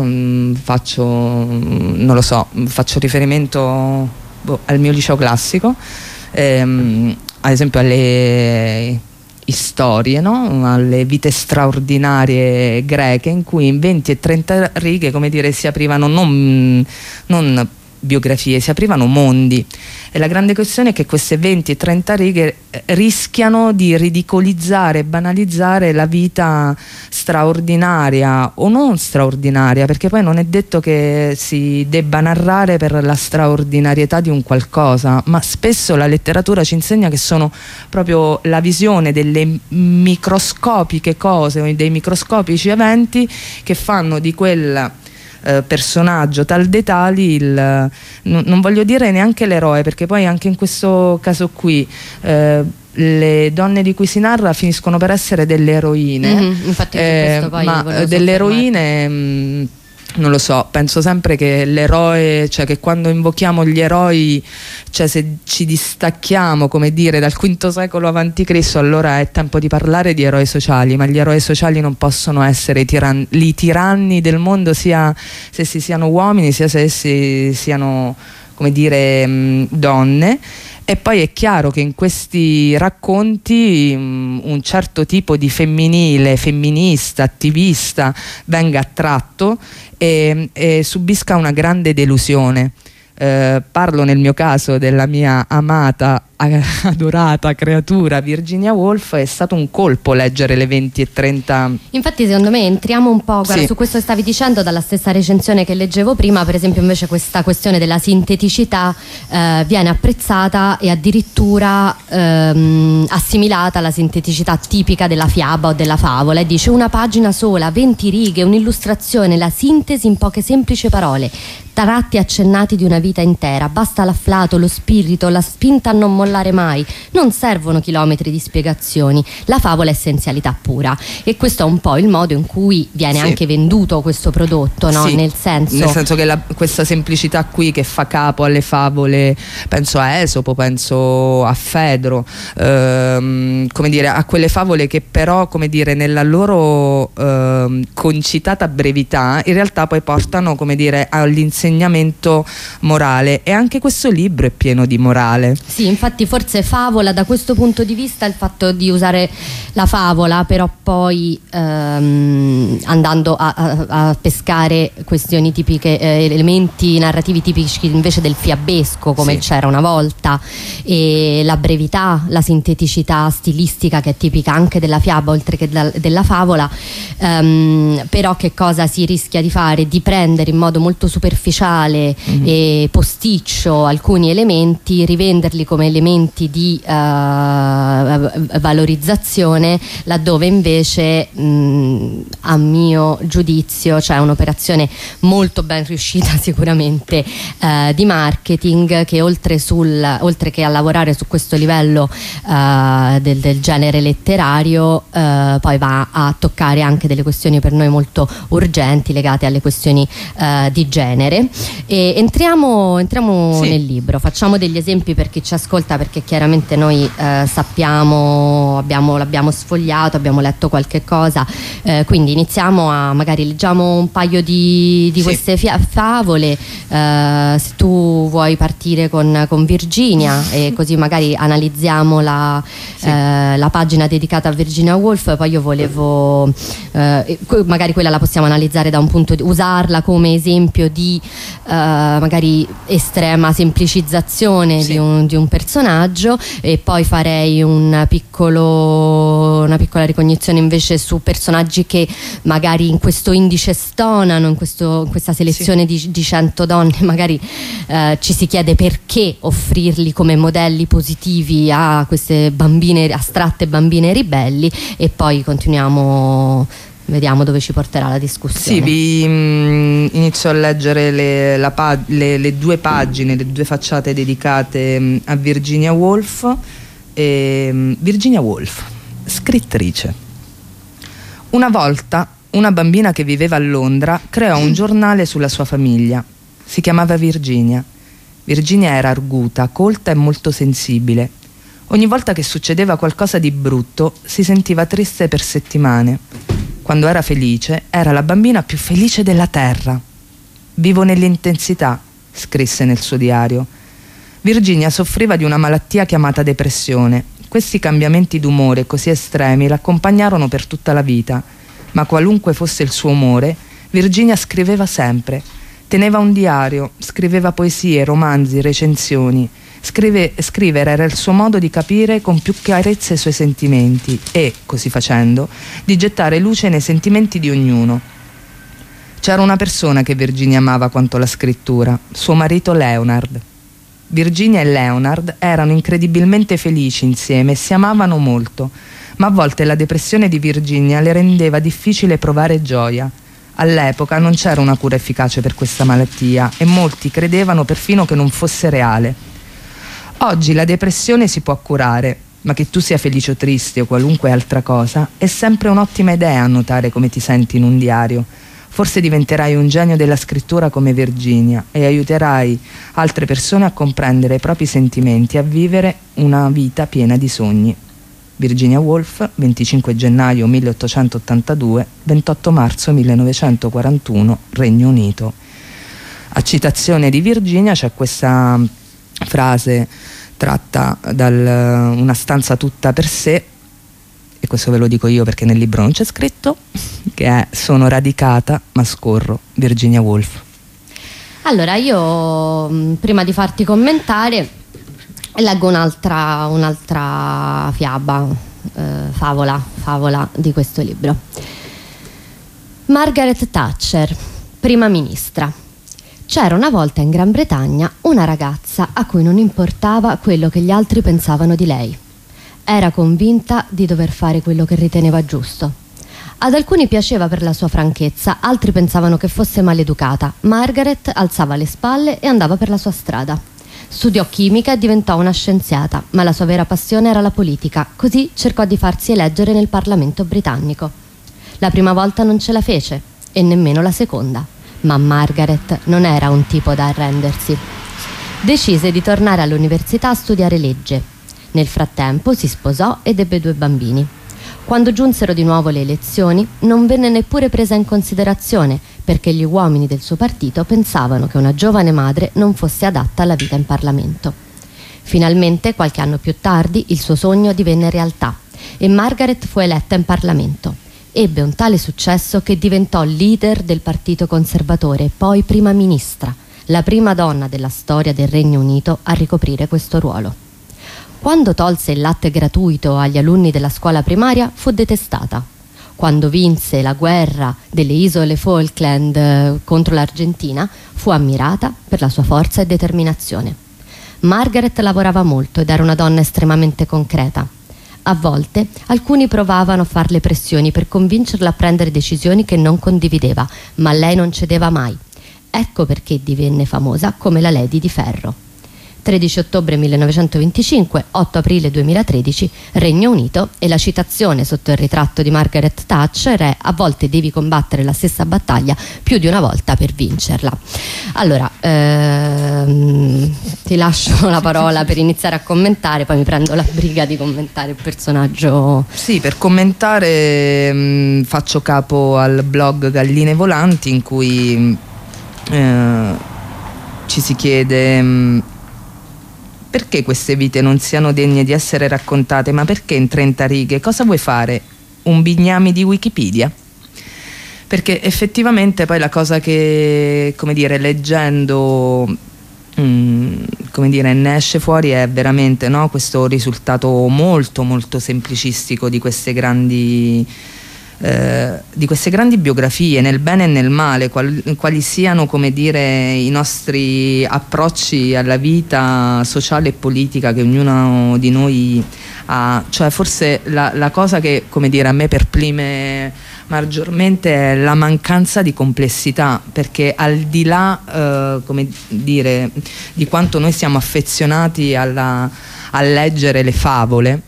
non lo so, faccio riferimento al mio liceo classico, ad esempio alle storie, no? Alle vite straordinarie greche, in cui in 20 e 30 righe, come dire, si aprivano non biografie, si aprivano mondi. E la grande questione è che queste 20 e 30 righe rischiano di ridicolizzare e banalizzare la vita straordinaria o non straordinaria, perché poi non è detto che si debba narrare per la straordinarietà di un qualcosa, ma spesso la letteratura ci insegna che sono proprio la visione delle microscopiche cose o dei microscopici eventi che fanno di quel personaggio tal dei tali non voglio dire neanche l'eroe, perché poi anche in questo caso qui le donne di cui si narra finiscono per essere delle eroine, infatti questo poi ma delle eroine non lo so, penso sempre che l'eroe, cioè che quando invochiamo gli eroi, cioè se ci distacchiamo, come dire, dal V secolo a.C., allora è tempo di parlare di eroi sociali, ma gli eroi sociali non possono essere i tiranni del mondo, sia se essi siano uomini sia se essi siano, come dire, donne. E poi è chiaro che in questi racconti un certo tipo di femminile, femminista, attivista venga attratto e subisca una grande delusione. Parlo nel mio caso della mia amata, adorata creatura Virginia Woolf. È stato un colpo leggere le 20:30. Infatti secondo me entriamo un po', guarda, Sì. su questo che stavi dicendo dalla stessa recensione che leggevo prima. Per esempio invece questa questione della sinteticità viene apprezzata e addirittura assimilata alla sinteticità tipica della fiaba o della favola, e dice: una pagina sola, 20 righe, un'illustrazione, la sintesi in poche semplici parole, tratti accennati di una vita intera, basta l'afflato, lo spirito, la spinta a non mollare mai, non servono chilometri di spiegazioni, la favola è essenzialità pura. E questo è un po' il modo in cui viene Sì. anche venduto questo prodotto, no? Sì, Nel senso che questa semplicità qui che fa capo alle favole, penso a Esopo, penso a Fedro, come dire, a quelle favole che però, come dire, nella loro concitata brevità in realtà poi portano, come dire, all'insegnamento morale. E anche questo libro è pieno di morale. sì, infatti forse favola da questo punto di vista il fatto di usare la favola, però poi andando a pescare questioni tipiche, elementi narrativi tipici invece del fiabesco, come Sì. il c'era una volta, e la brevità, la sinteticità stilistica che è tipica anche della fiaba oltre che della favola. Però che cosa si rischia di fare? Di prendere in modo molto superficiale e posticcio alcuni elementi, rivenderli come elementi di valorizzazione, laddove invece a mio giudizio c'è un'operazione molto ben riuscita sicuramente di marketing, che oltre che a lavorare su questo livello del genere letterario, poi va a toccare anche delle questioni per noi molto urgenti legate alle questioni di genere. E entriamo Sì. nel libro, facciamo degli esempi per chi ci ascolta, perché chiaramente noi sappiamo, l'abbiamo sfogliato, abbiamo letto qualche cosa, quindi magari leggiamo un paio di Sì. queste favole. Se tu vuoi partire con Virginia, e così magari analizziamo la pagina dedicata a Virginia Woolf. Poi io volevo magari quella la possiamo analizzare da un punto usarla come esempio di magari estrema semplicizzazione Sì. di un personaggio, e poi farei una piccola ricognizione invece su personaggi che magari in questo indice stonano, in questa selezione di 100 donne, magari ci si chiede perché offrirli come modelli positivi a queste bambine, astratte bambine ribelli, e poi continuiamo, vediamo dove ci porterà la discussione. Sì, vi inizio a leggere le due pagine, le due facciate dedicate a Virginia Woolf. Virginia Woolf, scrittrice. Una volta una bambina che viveva a Londra creò un giornale sulla sua famiglia. Si chiamava Virginia. Virginia era arguta, colta e molto sensibile. Ogni volta che succedeva qualcosa di brutto si sentiva triste per settimane. Quando era felice, era la bambina più felice della terra. Vivo nell'intensità, scrisse nel suo diario. Virginia soffriva di una malattia chiamata depressione. Questi cambiamenti d'umore così estremi l'accompagnarono per tutta la vita, ma qualunque fosse il suo umore, Virginia scriveva sempre. Teneva un diario, scriveva poesie, romanzi, recensioni. Scrivere era il suo modo di capire con più chiarezza i suoi sentimenti e, così facendo, di gettare luce nei sentimenti di ognuno. C'era una persona che Virginia amava quanto la scrittura, suo marito Leonard. Virginia e Leonard erano incredibilmente felici insieme e si amavano molto, ma a volte la depressione di Virginia le rendeva difficile provare gioia. All'epoca non c'era una cura efficace per questa malattia e molti credevano perfino che non fosse reale. Oggi la depressione si può curare, ma che tu sia felice o triste o qualunque altra cosa, è sempre un'ottima idea annotare come ti senti in un diario. Forse diventerai un genio della scrittura come Virginia e aiuterai altre persone a comprendere i propri sentimenti e a vivere una vita piena di sogni. Virginia Woolf, 25 gennaio 1882, 28 marzo 1941, Regno Unito. A citazione di Virginia c'è questa frase tratta da Una stanza tutta per sé, e questo ve lo dico io perché nel libro non c'è scritto, che è Sono radicata ma scorro, Virginia Woolf. Allora, io prima di farti commentare leggo un'altra fiaba, favola di questo libro. Margaret Thatcher, prima ministra. C'era una volta in Gran Bretagna una ragazza a cui non importava quello che gli altri pensavano di lei. Era convinta di dover fare quello che riteneva giusto. Ad alcuni piaceva per la sua franchezza, altri pensavano che fosse maleducata. Margaret alzava le spalle e andava per la sua strada. Studiò chimica e diventò una scienziata, ma la sua vera passione era la politica, così cercò di farsi eleggere nel Parlamento britannico. La prima volta non ce la fece, e nemmeno la seconda, ma Margaret non era un tipo da arrendersi. Decise di tornare all'università a studiare legge. Nel frattempo si sposò ed ebbe 2 bambini. Quando giunsero di nuovo le elezioni, non venne neppure presa in considerazione, perché gli uomini del suo partito pensavano che una giovane madre non fosse adatta alla vita in Parlamento. Finalmente, qualche anno più tardi, il suo sogno divenne realtà e Margaret fu eletta in Parlamento. Ebbe un tale successo che diventò leader del Partito Conservatore e poi prima ministra, la prima donna della storia del Regno Unito a ricoprire questo ruolo. Quando tolse il latte gratuito agli alunni della scuola primaria fu detestata. Quando vinse la guerra delle isole Falkland contro l'Argentina fu ammirata per la sua forza e determinazione. Margaret lavorava molto ed era una donna estremamente concreta. A volte alcuni provavano a farle pressioni per convincerla a prendere decisioni che non condivideva, ma lei non cedeva mai. Ecco perché divenne famosa come la Lady di Ferro. 13 ottobre 1925, 8 aprile 2013, Regno Unito, e la citazione sotto il ritratto di Margaret Thatcher è: a volte devi combattere la stessa battaglia più di una volta per vincerla. Allora, ti lascio la parola per iniziare a commentare, poi mi prendo la briga di commentare il personaggio. Sì, per commentare faccio capo al blog Galline Volanti, in cui ci si chiede perché queste vite non siano degne di essere raccontate, ma perché in 30 righe? Cosa vuoi fare? Un bignami di Wikipedia? Perché effettivamente poi la cosa che, come dire, leggendo come dire, ne esce fuori è veramente, no, questo risultato molto molto semplicistico di queste grandi biografie, nel bene e nel male, quali siano, come dire, i nostri approcci alla vita sociale e politica che ognuno di noi ha. Cioè forse la cosa che, come dire, a me perplime maggiormente è la mancanza di complessità, perché al di là come dire, di quanto noi siamo affezionati a leggere le favole,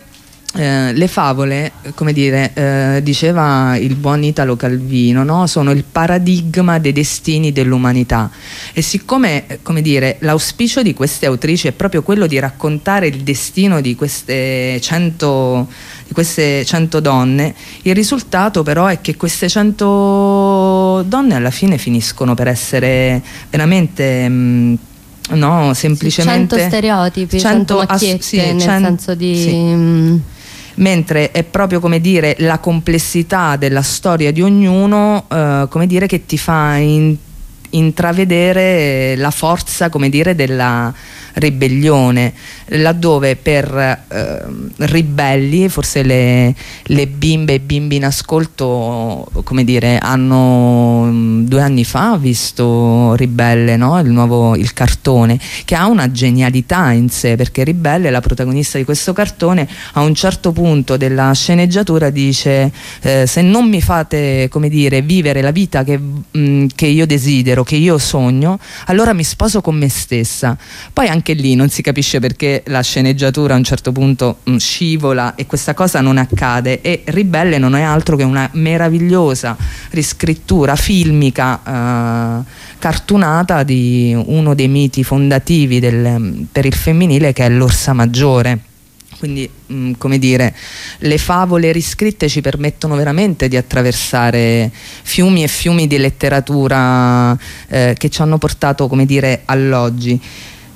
come dire, diceva il buon Italo Calvino, no? Sono il paradigma dei destini dell'umanità, e siccome, come dire, l'auspicio di queste autrici è proprio quello di raccontare il destino di queste 100 donne, il risultato però è che queste 100 donne alla fine finiscono per essere veramente no, semplicemente 100 stereotipi, 100 macchiette, nel senso di sì. Mentre è proprio, come dire, la complessità della storia di ognuno, come dire, che ti fa intravedere la forza, come dire, della ribellione, laddove per ribelli, forse le bimbe e bimbi in ascolto, come dire, hanno 2 anni fa visto Ribelle, no? Il cartone, che ha una genialità in sé, perché Ribelle, la protagonista di questo cartone, a un certo punto della sceneggiatura dice se non mi fate, come dire, vivere la vita che io desidero, che io sogno, allora mi sposo con me stessa. Poi anche lì non si capisce perché la sceneggiatura a un certo punto scivola e questa cosa non accade, e Ribelle non è altro che una meravigliosa riscrittura filmica cartunata di uno dei miti fondativi per il femminile, che è l'Orsa Maggiore. Quindi, come dire, le favole riscritte ci permettono veramente di attraversare fiumi e fiumi di letteratura che ci hanno portato, come dire, all'oggi.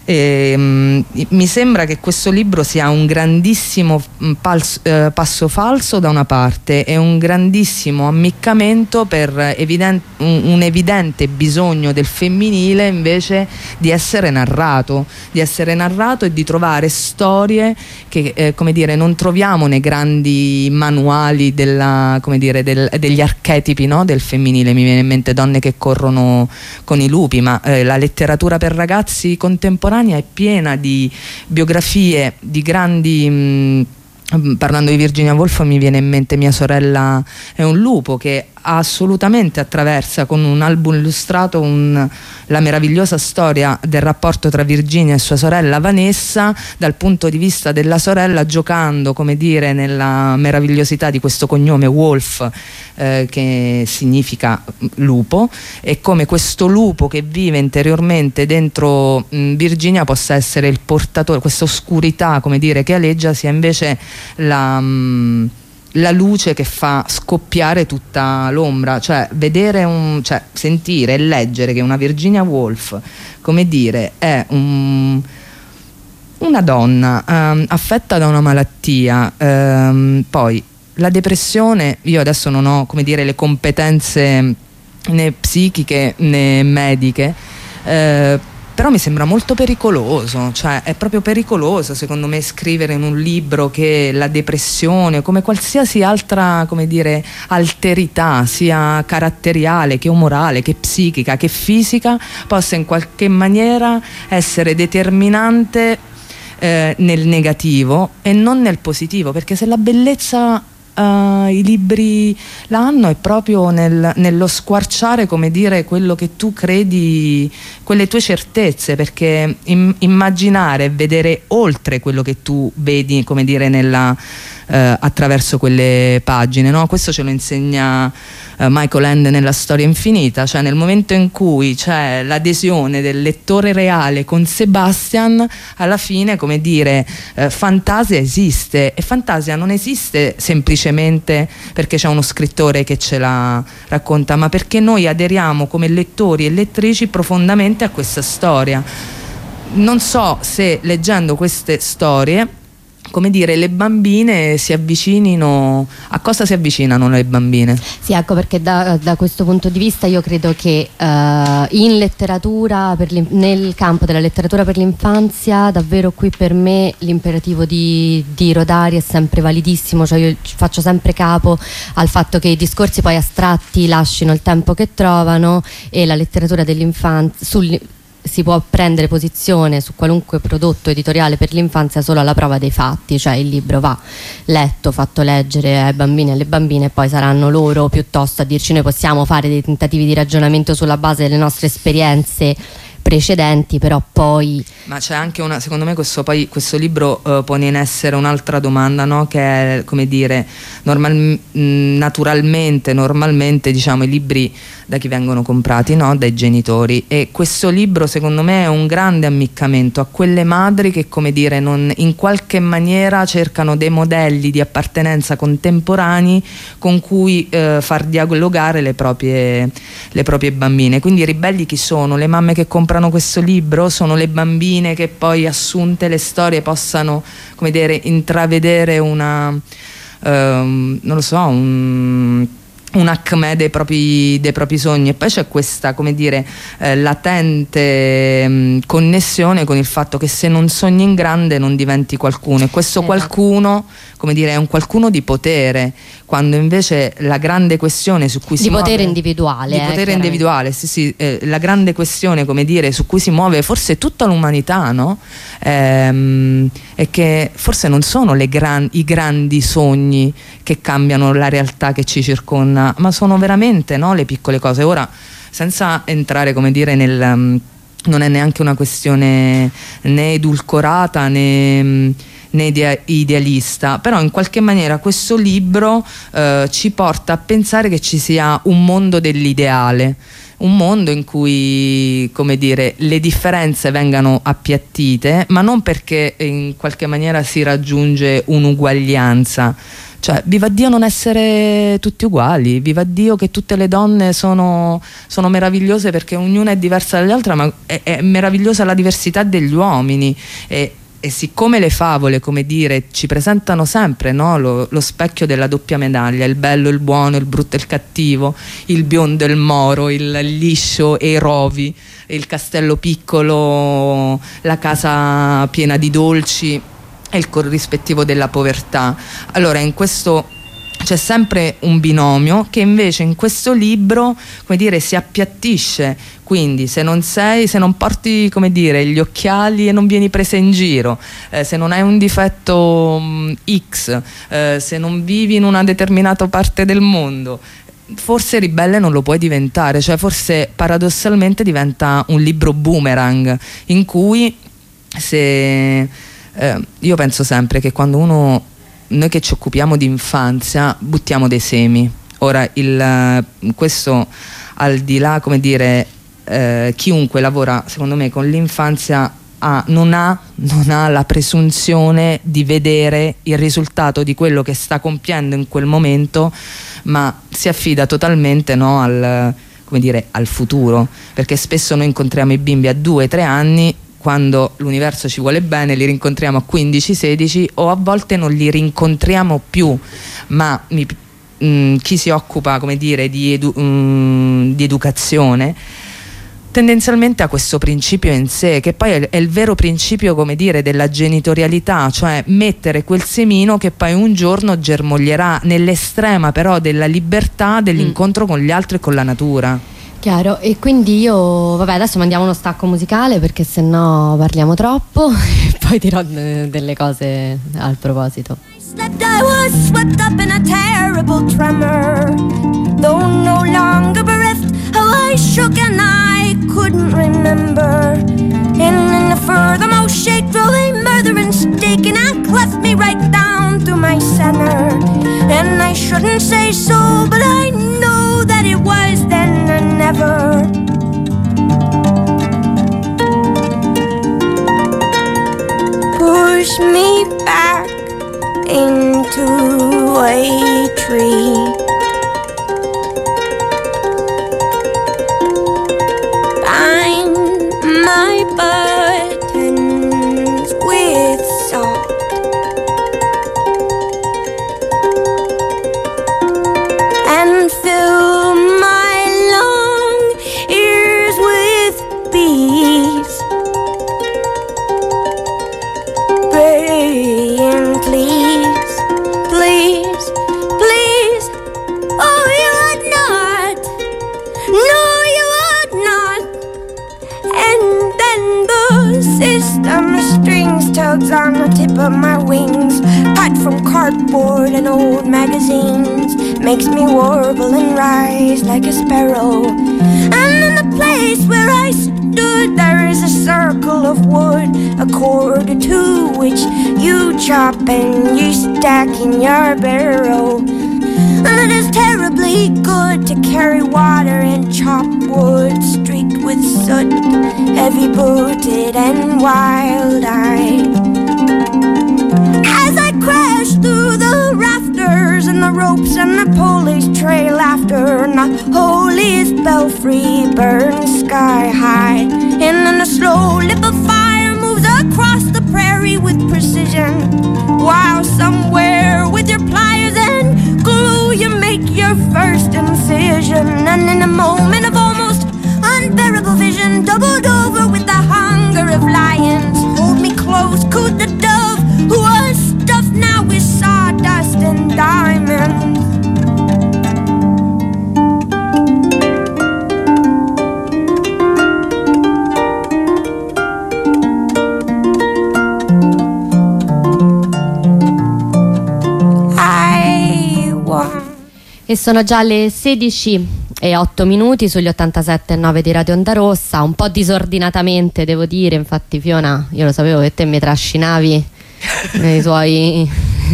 Mi sembra che questo libro sia un grandissimo passo falso da una parte e un grandissimo ammiccamento per un evidente bisogno del femminile invece di essere narrato e di trovare storie che come dire non troviamo nei grandi manuali degli archetipi, no? Del femminile. Mi viene in mente Donne che corrono con i lupi, ma la letteratura per ragazzi contemporanea è piena di biografie di grandi. Parlando di Virginia Woolf mi viene in mente Mia sorella è un lupo, che assolutamente attraversa con un album illustrato la meravigliosa storia del rapporto tra Virginia e sua sorella Vanessa dal punto di vista della sorella, giocando come dire nella meravigliosità di questo cognome Wolf, che significa lupo, e come questo lupo che vive interiormente dentro Virginia possa essere il portatore, questa oscurità come dire che aleggia sia invece la luce che fa scoppiare tutta l'ombra, cioè sentire e leggere che una Virginia Woolf come dire è una donna affetta da una malattia, poi la depressione. Io adesso non ho come dire le competenze né psichiche né mediche, però mi sembra molto pericoloso, cioè è proprio pericoloso secondo me scrivere in un libro che la depressione, come qualsiasi altra come dire alterità, sia caratteriale che umorale, che psichica, che fisica, possa in qualche maniera essere determinante nel negativo e non nel positivo, perché se la bellezza i libri l'hanno è proprio nello squarciare come dire quello che tu credi, quelle tue certezze, perché immaginare e vedere oltre quello che tu vedi come dire attraverso quelle pagine, no? Questo ce lo insegna Michael Ende nella Storia infinita, cioè nel momento in cui c'è l'adesione del lettore reale con Sebastian, alla fine come dire Fantasia esiste, e Fantasia non esiste semplicemente perché c'è uno scrittore che ce la racconta, ma perché noi aderiamo come lettori e lettrici profondamente a questa storia. Non so se leggendo queste storie come dire le bambine si avvicinino a cosa si avvicinano le bambine. Sì, ecco perché da questo punto di vista io credo che in letteratura nel campo della letteratura per l'infanzia davvero qui per me l'imperativo di Rodari è sempre validissimo, cioè io faccio sempre capo al fatto che i discorsi poi astratti lasciano il tempo che trovano, e la letteratura dell'infanzia si può prendere posizione su qualunque prodotto editoriale per l'infanzia solo alla prova dei fatti, cioè il libro va letto, fatto leggere ai bambini e alle bambine, e poi saranno loro piuttosto a dirci. Noi possiamo fare dei tentativi di ragionamento sulla base delle nostre esperienze precedenti, però poi ma c'è anche secondo me questo libro pone in essere un'altra domanda, no? Che è come dire normalmente diciamo i libri da chi vengono comprati, no? Dai genitori, e questo libro secondo me è un grande ammiccamento a quelle madri che come dire in qualche maniera cercano dei modelli di appartenenza contemporanei con cui far dialogare le proprie bambine. Quindi i ribelli chi sono? Le mamme che comprano questo libro? Sono le bambine che poi assunte le storie possano come dire intravedere non lo so, un acmè dei propri sogni. E poi c'è questa come dire latente connessione con il fatto che se non sogni in grande non diventi qualcuno, e questo qualcuno come dire è un qualcuno di potere, quando invece la grande questione su cui si muove potere individuale sì, la grande questione come dire su cui si muove forse tutta l'umanità, no? È che forse non sono i grandi sogni che cambiano la realtà che ci circonda, ma sono veramente, no, le piccole cose. Ora, senza entrare come dire non è neanche una questione né edulcorata né idealista, però in qualche maniera questo libro ci porta a pensare che ci sia un mondo dell'ideale, un mondo in cui come dire le differenze vengano appiattite, ma non perché in qualche maniera si raggiunge un'uguaglianza, Cioè, viva Dio non essere tutti uguali, viva Dio che tutte le donne sono meravigliose perché ognuna è diversa dall'altra, ma è meravigliosa la diversità degli uomini. E siccome le favole, come dire, ci presentano sempre, no, lo specchio della doppia medaglia, il bello, il buono, il brutto e il cattivo, il biondo e il moro, il liscio e i rovi, il castello piccolo, la casa piena di dolci e il corrispettivo della povertà. Allora in questo c'è sempre un binomio che invece in questo libro, come dire, si appiattisce. Quindi se non porti, come dire, gli occhiali e non vieni presa in giro, se non hai un difetto X, se non vivi in una determinata parte del mondo, forse ribelle non lo puoi diventare. Cioè forse paradossalmente diventa un libro boomerang in cui io penso sempre che quando noi che ci occupiamo di infanzia buttiamo dei semi. Ora questo al di là, come dire, chiunque lavora secondo me con l'infanzia non ha la presunzione di vedere il risultato di quello che sta compiendo in quel momento, ma si affida totalmente, no, come dire, al futuro, perché spesso noi incontriamo i bimbi a 2-3 anni, quando l'universo ci vuole bene li rincontriamo a 15-16 o a volte non li rincontriamo più, ma chi si occupa, come dire, di educazione tendenzialmente ha questo principio in sé, che poi è il vero principio, come dire, della genitorialità, cioè mettere quel semino che poi un giorno germoglierà nell'estrema però della libertà dell'incontro con gli altri e con la natura. Chiaro, e quindi vabbè, adesso mandiamo uno stacco musicale perché sennò parliamo troppo e poi dirò delle cose al proposito. I was swept up in a terrible tremor, though no longer bereft, how I shook and I couldn't remember. And in the furthermost shake drove a murdering stake and cleft me right down to my center. And I shouldn't say so, but I know that it was then and never. Push me back into a tree. Bind my buttons with salt. And fill my long ears with bees. Praying, please, please, please. Oh, you would not. No, you would not. And then the system strings tugs on the tip of my wings, cut from cardboard and old magazines, makes me warble and rise like a sparrow. And in the place where I stood, there is a circle of wood, a cord or two, which you chop and you stack in your barrow. And it is terribly good to carry water and chop wood, streaked with soot, heavy-booted and wild-eyed. As I crash through the rafters and the ropes and the police trail after, and the holiest belfry burns sky high, and then a slow lip of fire moves across the prairie with precision, while somewhere with your pliers and glue you make your first incision. And in a moment of almost unbearable vision, doubled over with the hunger of lions, hold me close, cooed the dove who was stuffed now with sawdust and diamonds. E sono già le 16:08 sugli 87.9 di Radio Onda Rossa, un po' disordinatamente devo dire, infatti Fiona, io lo sapevo che te mi trascinavi nei tuoi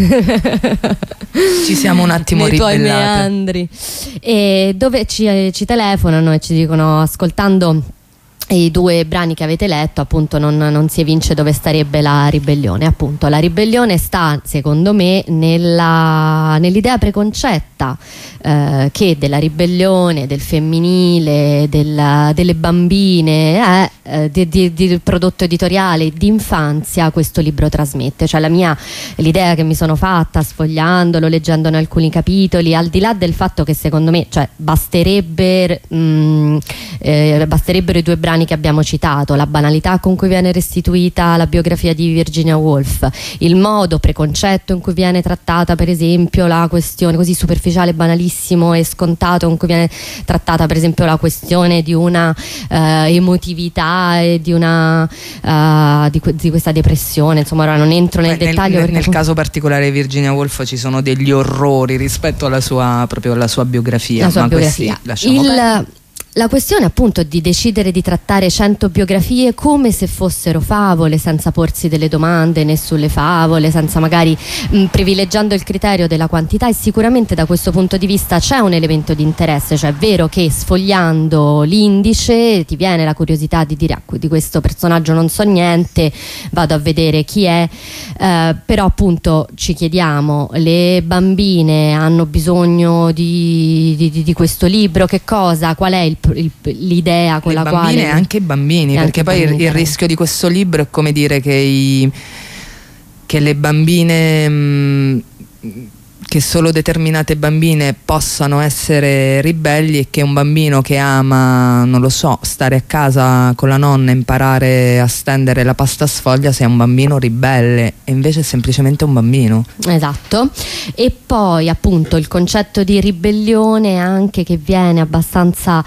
ci siamo un attimo nei tuoi ribellate. meandri, e dove ci telefonano e ci dicono, ascoltando i due brani che avete letto, appunto, non si evince dove starebbe la ribellione. Appunto, la ribellione sta, secondo me, nell'idea preconcetta che della ribellione, del femminile, delle bambine, del prodotto editoriale di infanzia questo libro trasmette. Cioè l'idea che mi sono fatta sfogliandolo, leggendone alcuni capitoli, al di là del fatto che secondo me, cioè, basterebbero i due brani che abbiamo citato, la banalità con cui viene restituita la biografia di Virginia Woolf, il modo preconcetto in cui viene trattata, per esempio, la questione così superficiale, banalissimo e scontato con cui viene trattata, per esempio, la questione di una emotività e di questa depressione. Insomma, ora non entro nel dettaglio. Nel caso particolare di Virginia Woolf ci sono degli orrori rispetto alla sua biografia. La questione, appunto, di decidere di trattare 100 biografie come se fossero favole, senza porsi delle domande né sulle favole, senza magari privilegiando il criterio della quantità, e sicuramente da questo punto di vista c'è un elemento di interesse. Cioè è vero che sfogliando l'indice ti viene la curiosità di dire di questo personaggio non so niente, vado a vedere chi è, però appunto ci chiediamo, le bambine hanno bisogno di questo libro? Che cosa? Qual è l'idea con la quale... Le bambine e anche i bambini, perché poi il rischio di questo libro è come dire che le bambine, che solo determinate bambine possano essere ribelli, e che un bambino che ama, non lo so, stare a casa con la nonna e imparare a stendere la pasta sfoglia sia un bambino ribelle, e invece è semplicemente un bambino. Esatto. E poi appunto il concetto di ribellione anche che viene abbastanza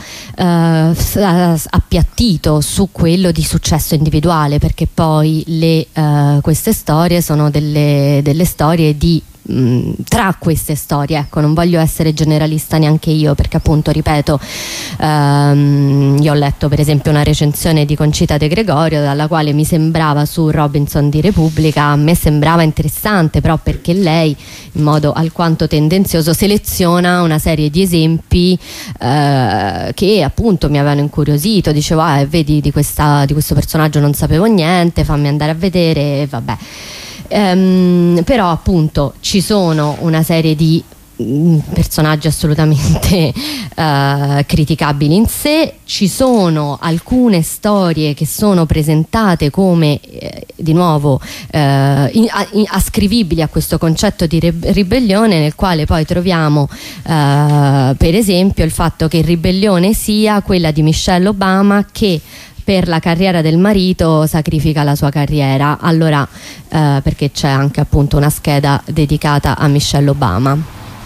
appiattito su quello di successo individuale, perché poi queste storie sono delle storie di tra queste storie, ecco, non voglio essere generalista neanche io, perché appunto, ripeto, io ho letto per esempio una recensione di Concita De Gregorio, dalla quale mi sembrava, su Robinson di Repubblica, a me sembrava interessante, però perché lei in modo alquanto tendenzioso seleziona una serie di esempi che appunto mi avevano incuriosito. Dicevo, vedi, di questo personaggio non sapevo niente, fammi andare a vedere, vabbè. Però appunto ci sono una serie di personaggi assolutamente criticabili in sé, ci sono alcune storie che sono presentate come di nuovo ascrivibili a questo concetto di ribellione, nel quale poi troviamo per esempio il fatto che ribellione sia quella di Michelle Obama, che per la carriera del marito sacrifica la sua carriera. Allora, perché c'è anche appunto una scheda dedicata a Michelle Obama.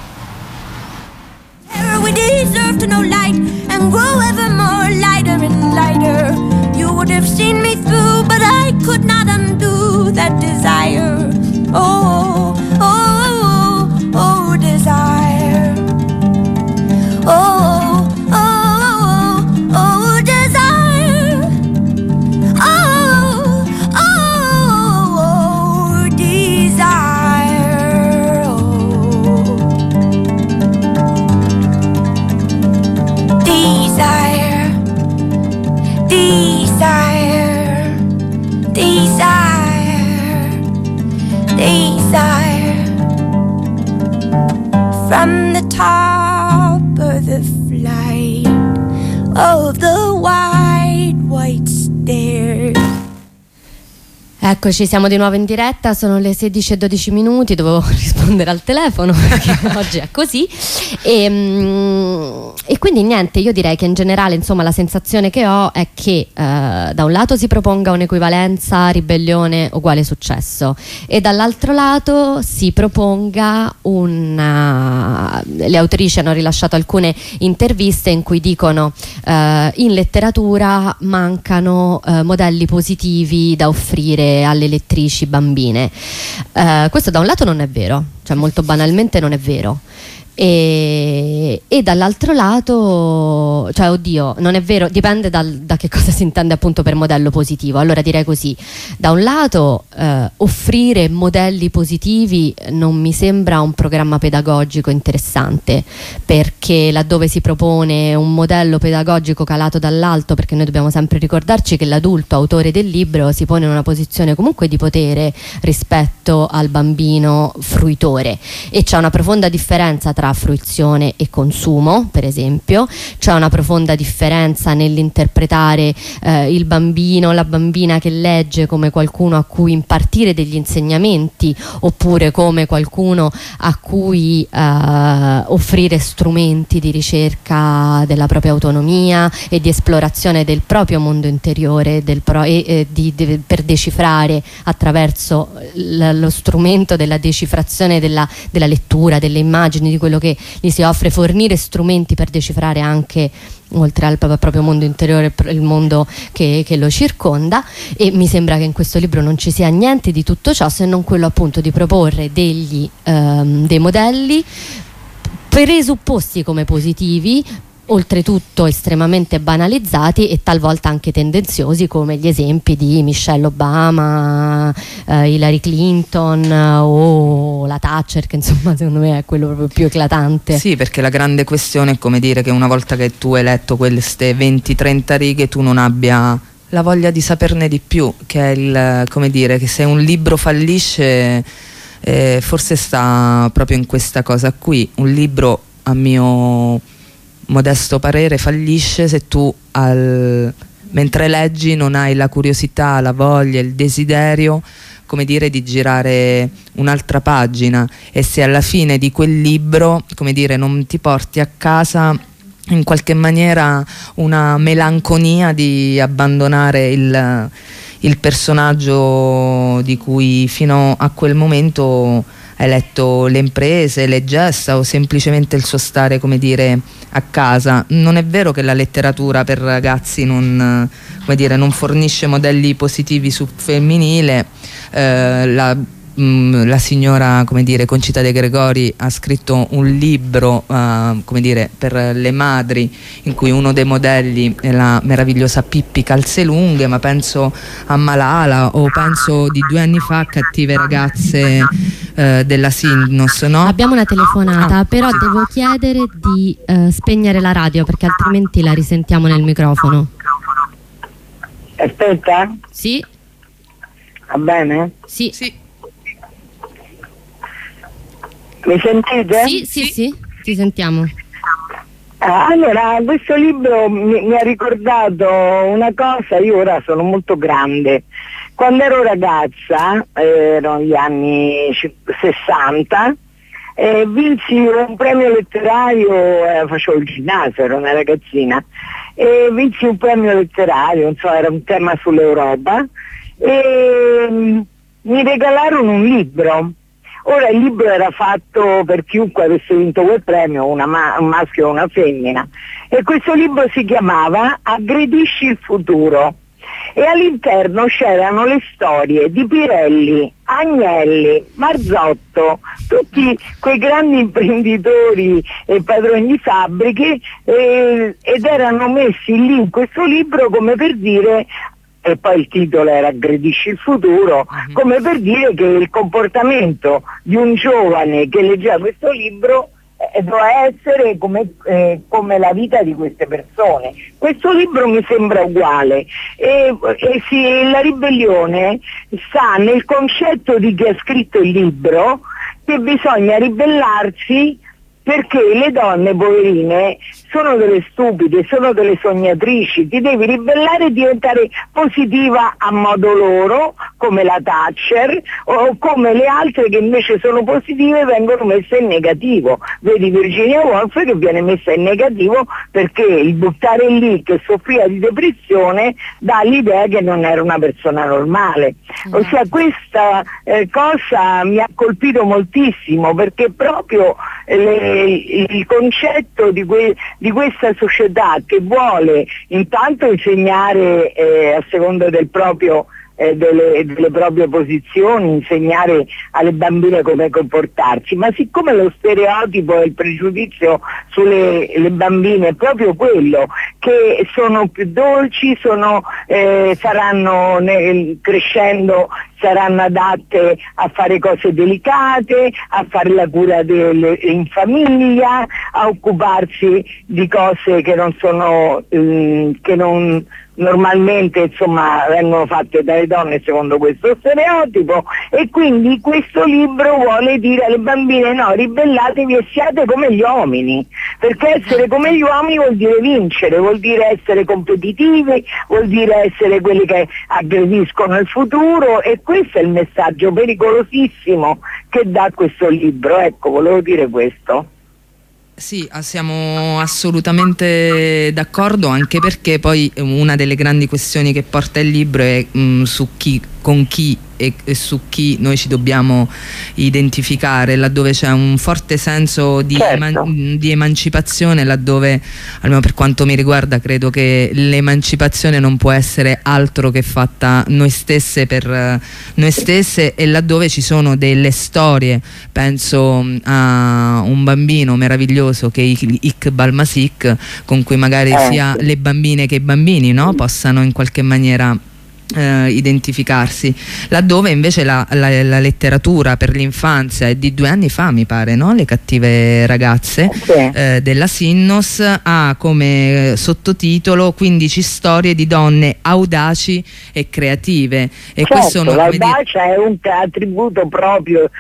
We deserve to know light and grow ever more lighter and lighter. You would have seen me through, but I could not undo that desire. Oh, oh, oh, oh, desire. Oh, oh, oh, oh, desire. Oh, oh, oh, desire. Oh. Desire, desire, desire, desire. From the top of the flight of the white stairs. Eccoci, siamo di nuovo in diretta, sono le 16:12, dovevo rispondere al telefono perché oggi è così, e quindi niente, io direi che in generale, insomma, la sensazione che ho è che da un lato si proponga un'equivalenza ribellione uguale successo, e dall'altro lato si proponga le autrici hanno rilasciato alcune interviste in cui dicono in letteratura mancano modelli positivi da offrire alle lettrici bambine. Questo da un lato non è vero, cioè molto banalmente non è vero. E dall'altro lato, cioè oddio, non è vero, dipende da che cosa si intende appunto per modello positivo. Allora direi così: da un lato offrire modelli positivi non mi sembra un programma pedagogico interessante, perché laddove si propone un modello pedagogico calato dall'alto, perché noi dobbiamo sempre ricordarci che l'adulto autore del libro si pone in una posizione comunque di potere rispetto al bambino fruitore, e c'è una profonda differenza tra fruizione e consumo, per esempio. C'è una profonda differenza nell'interpretare il bambino, la bambina che legge come qualcuno a cui impartire degli insegnamenti, oppure come qualcuno a cui offrire strumenti di ricerca della propria autonomia e di esplorazione del proprio mondo interiore, per decifrare attraverso lo strumento della decifrazione della lettura, delle immagini, di quello che gli si offre, fornire strumenti per decifrare anche, oltre al proprio mondo interiore, il mondo che lo circonda. E mi sembra che in questo libro non ci sia niente di tutto ciò, se non quello appunto di proporre dei modelli presupposti come positivi, oltretutto estremamente banalizzati e talvolta anche tendenziosi, come gli esempi di Michelle Obama, Hillary Clinton o la Thatcher, che insomma secondo me è quello proprio più eclatante. Sì, perché la grande questione è come dire che una volta che tu hai letto queste 20-30 righe tu non abbia la voglia di saperne di più, che è come dire, che se un libro fallisce forse sta proprio in questa cosa qui. Un libro, a mio modesto parere, fallisce se tu mentre leggi non hai la curiosità, la voglia, il desiderio, come dire, di girare un'altra pagina, e se alla fine di quel libro, come dire, non ti porti a casa in qualche maniera una melanconia di abbandonare il personaggio di cui fino a quel momento hai letto le imprese, le gesta o semplicemente il suo stare, come dire, a casa. Non è vero che la letteratura per ragazzi non fornisce modelli positivi sul femminile. La signora, come dire, Concita De Gregori ha scritto un libro, come dire, per le madri, in cui uno dei modelli è la meravigliosa Pippi Calzelunghe, ma penso a Malala, o penso di 2 anni fa a Cattive ragazze della Sinnos, no? Abbiamo una telefonata, però sì. Devo chiedere di spegnere la radio, perché altrimenti la risentiamo nel microfono. Aspetta? Sì. Va bene? Sì. Mi sentite? Sì, ti sentiamo. Allora, questo libro mi ha ricordato una cosa. Io ora sono molto grande. Quando ero ragazza, erano gli anni 60, vinsi un premio letterario, facevo il ginnasio, ero una ragazzina, e vinsi un premio letterario, insomma era un tema sull'Europa, e mi regalarono un libro. Ora il libro era fatto per chiunque avesse vinto quel premio, un maschio o una femmina, e questo libro si chiamava Aggredisci il futuro, e all'interno c'erano le storie di Pirelli, Agnelli, Marzotto, tutti quei grandi imprenditori e padroni di fabbriche, ed erano messi lì in questo libro come per dire, e poi il titolo era Aggredisci il futuro, come per dire che il comportamento di un giovane che leggeva questo libro doveva essere come la vita di queste persone. Questo libro mi sembra uguale, la ribellione sta nel concetto di chi ha scritto il libro, che bisogna ribellarsi perché le donne poverine sono delle stupide, sono delle sognatrici, ti devi ribellare e diventare positiva a modo loro, come la Thatcher, o come le altre che invece sono positive e vengono messe in negativo. Vedi Virginia Woolf che viene messa in negativo perché il buttare lì che soffriva di depressione dà l'idea che non era una persona normale. Ossia questa cosa mi ha colpito moltissimo, perché proprio il concetto di questa società che vuole intanto insegnare a seconda del proprio delle proprie posizioni, insegnare alle bambine come comportarsi, ma siccome lo stereotipo e il pregiudizio sulle le bambine è proprio quello, che sono più dolci, saranno crescendo, saranno adatte a fare cose delicate, a fare la cura in famiglia, a occuparsi di cose che non sono che non normalmente insomma vengono fatte dalle donne secondo questo stereotipo, e quindi questo libro vuole dire alle bambine: no, ribellatevi e siate come gli uomini, perché essere come gli uomini vuol dire vincere, vuol dire essere competitivi, vuol dire essere quelli che aggrediscono il futuro, e questo è il messaggio pericolosissimo che dà questo libro. Ecco, volevo dire questo. Sì, siamo assolutamente d'accordo, anche perché poi una delle grandi questioni che porta il libro è con chi e su chi noi ci dobbiamo identificare, laddove c'è un forte senso di, certo. di emancipazione, laddove, almeno per quanto mi riguarda, credo che l'emancipazione non può essere altro che fatta noi stesse per noi stesse, e laddove ci sono delle storie, penso a un bambino meraviglioso che è Iqbal Masih, con cui magari sia le bambine che i bambini, no, possano in qualche maniera identificarsi, laddove invece la letteratura per l'infanzia è di 2 anni fa, mi pare, no? Le cattive ragazze, della Sinnos, ha come sottotitolo 15 storie di donne audaci e creative, e certo, questo l'audacia è un attributo proprio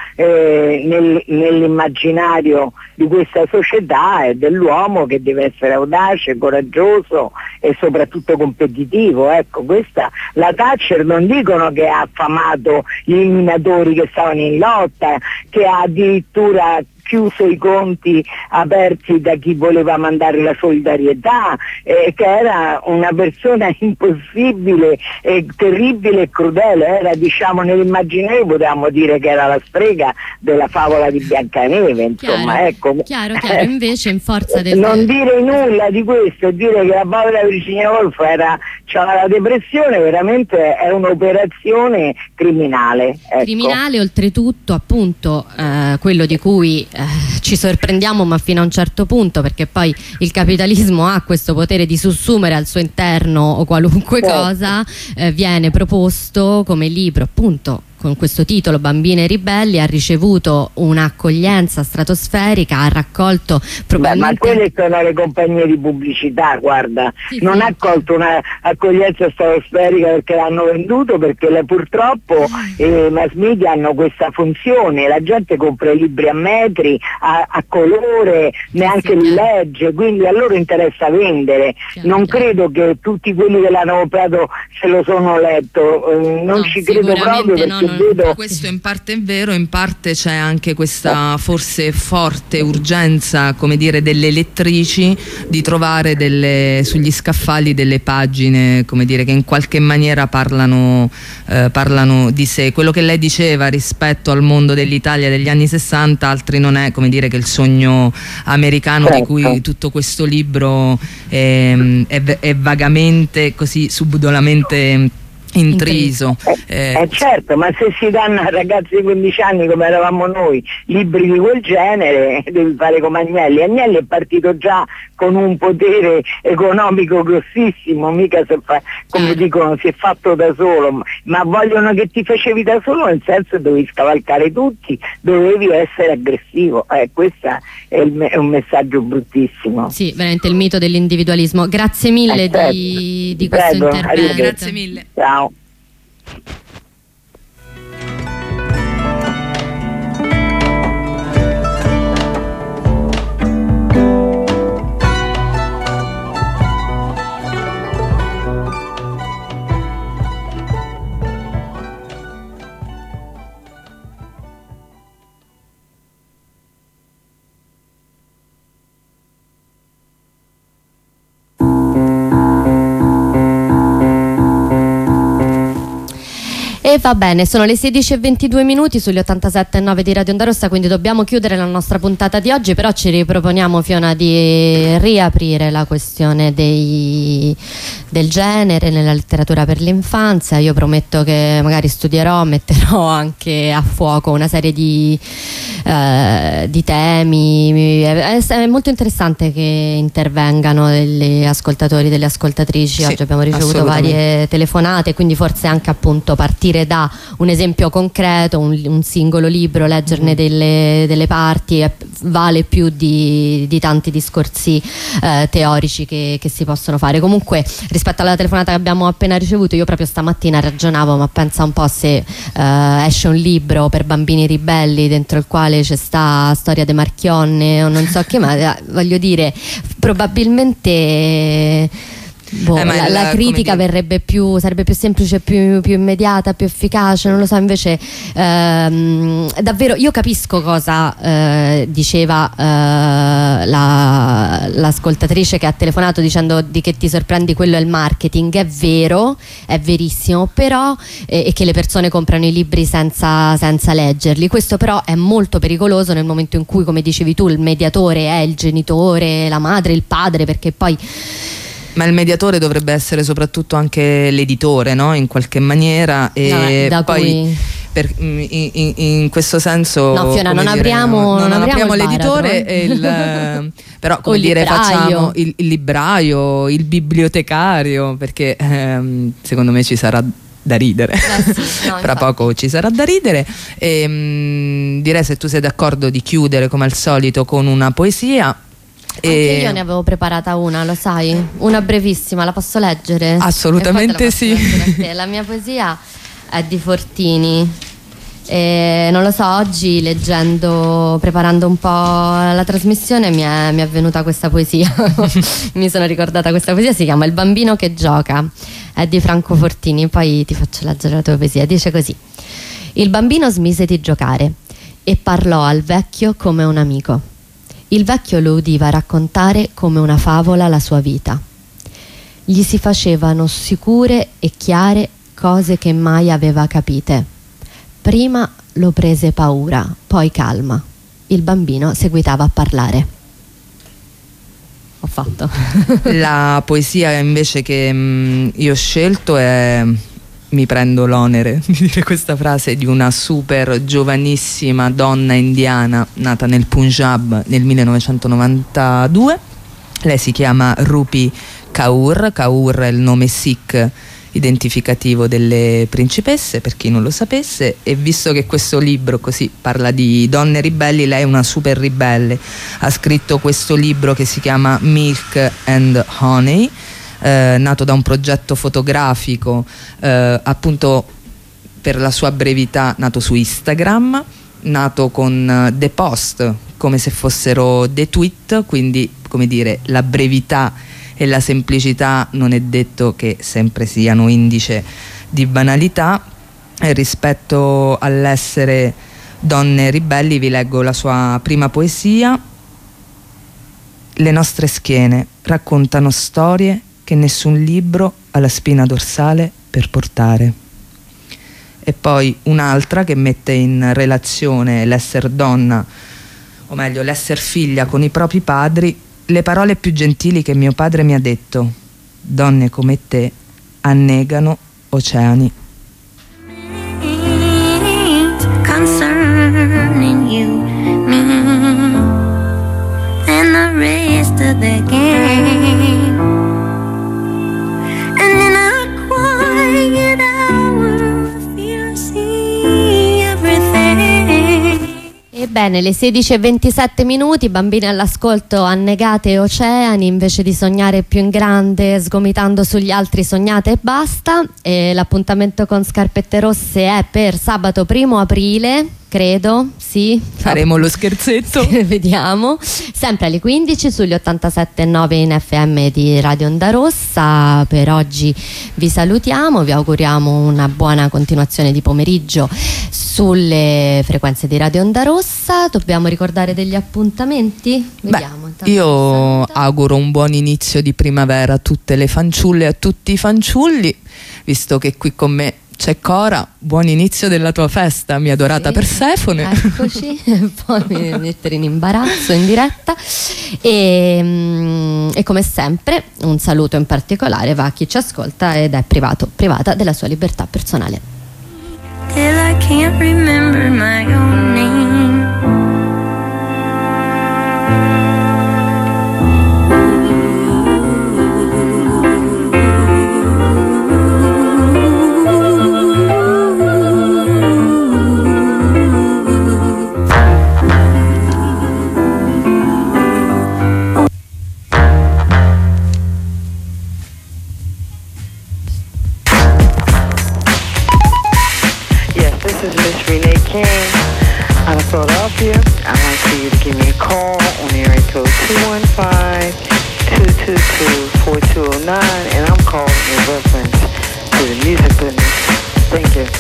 nell'immaginario di questa società e dell'uomo, che deve essere audace, coraggioso e soprattutto competitivo. Ecco, questa la Thatcher non dicono che ha affamato gli eliminatori che stavano in lotta, che ha addirittura chiuso i conti aperti da chi voleva mandare la solidarietà, che era una persona impossibile, terribile e crudele, era, diciamo, nell'immaginario potevamo dire che era la strega della favola di Biancaneve, insomma. Ecco. Chiaro, invece in forza del... Non dire nulla di questo e dire che la povera Virginia Woolf c'aveva la depressione, veramente è un'operazione criminale. Ecco. Criminale, oltretutto, appunto, quello di cui ci sorprendiamo, ma fino a un certo punto, perché poi il capitalismo ha questo potere di sussumere al suo interno qualunque cosa, viene proposto come libro, appunto, con questo titolo Bambine ribelli, ha ricevuto un'accoglienza stratosferica, ha raccolto probabilmente... ma quelle sono le compagnie di pubblicità, guarda, non ha colto un'accoglienza stratosferica perché l'hanno venduto, perché purtroppo i mass media hanno questa funzione, la gente compra i libri a metri, a colore, neanche li legge, quindi a loro interessa vendere. Non credo che tutti quelli che l'hanno comprato se lo sono letto, non ci credo proprio, perché vedo... Questo in parte è vero, in parte c'è anche questa forse forte urgenza, come dire, delle lettrici di trovare sugli scaffali delle pagine, come dire, che in qualche maniera parlano di sé. Quello che lei diceva rispetto al mondo dell'Italia degli anni 60, altri non è, come dire, che il sogno americano, di cui tutto questo libro è vagamente, così subdolamente intriso. Certo, ma se si danno a ragazzi di 15 anni come eravamo noi libri di quel genere, devi fare come Agnelli. Agnelli è partito già con un potere economico grossissimo, mica come dicono si è fatto da solo, ma vogliono che ti facevi da solo, nel senso che dovevi scavalcare tutti, dovevi essere aggressivo. Questo è un messaggio bruttissimo. Sì, veramente il mito dell'individualismo. Grazie mille di questo intervento. Grazie mille. Ciao. E va bene, sono le 16:22 sugli 87.9 di Radio Onda Rossa, quindi dobbiamo chiudere la nostra puntata di oggi, però ci riproponiamo, Fiona, di riaprire la questione del genere nella letteratura per l'infanzia. Io prometto che magari metterò anche a fuoco una serie di temi. È molto interessante che intervengano degli ascoltatori, delle ascoltatrici. Oggi abbiamo ricevuto varie telefonate, quindi forse anche appunto partire da un esempio concreto, un singolo libro, leggerne delle parti vale più di tanti discorsi teorici che si possono fare. Comunque, rispetto alla telefonata che abbiamo appena ricevuto, io proprio stamattina ragionavo, ma pensa un po' se esce un libro per bambini ribelli dentro il quale c'è sta storia de Marchionne o non so che, ma voglio dire, probabilmente la critica sarebbe più semplice, più immediata, più efficace, non lo so. Invece davvero io capisco cosa diceva l'ascoltatrice che ha telefonato dicendo di che ti sorprendi, quello è il marketing. È vero, è verissimo, però e che le persone comprano i libri senza leggerli. Questo però è molto pericoloso nel momento in cui, come dicevi tu, il mediatore è il genitore, la madre, il padre, perché poi... Ma il mediatore dovrebbe essere soprattutto anche l'editore, no? In qualche maniera. E poi in questo senso, no, Fiona, non apriamo l'editore però come dire, facciamo il libraio, il bibliotecario, perché secondo me ci sarà da ridere. Fra poco ci sarà da ridere. E direi, se tu sei d'accordo, di chiudere come al solito con una poesia. Anche io ne avevo preparata una, lo sai? Una brevissima, la posso leggere? Assolutamente sì. La mia poesia è di Fortini. Non lo so, oggi preparando un po' la trasmissione mi è venuta questa poesia. Mi sono ricordata questa poesia, si chiama Il bambino che gioca, è di Franco Fortini. Poi ti faccio leggere la tua poesia. Dice così: il bambino smise di giocare e parlò al vecchio come un amico. Il vecchio lo udiva raccontare come una favola la sua vita. Gli si facevano sicure e chiare cose che mai aveva capite. Prima lo prese paura, poi calma. Il bambino seguitava a parlare. Ho fatto. La poesia invece che io ho scelto è... Mi prendo l'onere di dire questa frase, di una super giovanissima donna indiana nata nel Punjab nel 1992. Lei si chiama Rupi Kaur. Kaur è il nome Sikh identificativo delle principesse, per chi non lo sapesse. E visto che questo libro così parla di donne ribelli, lei è una super ribelle. Ha scritto questo libro che si chiama Milk and Honey, nato da un progetto fotografico, appunto per la sua brevità, nato su Instagram, nato con dei post come se fossero dei tweet, quindi, come dire, la brevità e la semplicità non è detto che sempre siano indice di banalità. E rispetto all'essere donne ribelli vi leggo la sua prima poesia. Le nostre schiene raccontano storie che nessun libro ha la spina dorsale per portare. E poi un'altra che mette in relazione l'essere donna, o meglio l'essere figlia, con i propri padri. Le parole più gentili che mio padre mi ha detto: donne come te annegano oceani. Concerning you, me, and the rest of the game. Ebbene, le 16:27, bambini all'ascolto, annegate oceani, invece di sognare più in grande, sgomitando sugli altri, sognate e basta. E l'appuntamento con Scarpette Rosse è per sabato 1° aprile, credo, sì. Faremo lo scherzetto. Vediamo. Sempre alle 15 sugli 87.9 in FM di Radio Onda Rossa. Per oggi vi salutiamo, vi auguriamo una buona continuazione di pomeriggio sulle frequenze di Radio Onda Rossa. Dobbiamo ricordare degli appuntamenti? Vediamo. Io auguro un buon inizio di primavera a tutte le fanciulle e a tutti i fanciulli, visto che qui con me c'è Cora, buon inizio della tua festa, mia adorata Persefone. Eccoci, poi mi mettere in imbarazzo in diretta e come sempre un saluto in particolare va a chi ci ascolta ed è privata della sua libertà personale. Till I can't remember my own name. Out of Philadelphia, I'd like for you to give me a call on area code 215-222-4209, and I'm calling in reference to the music business. Thank you.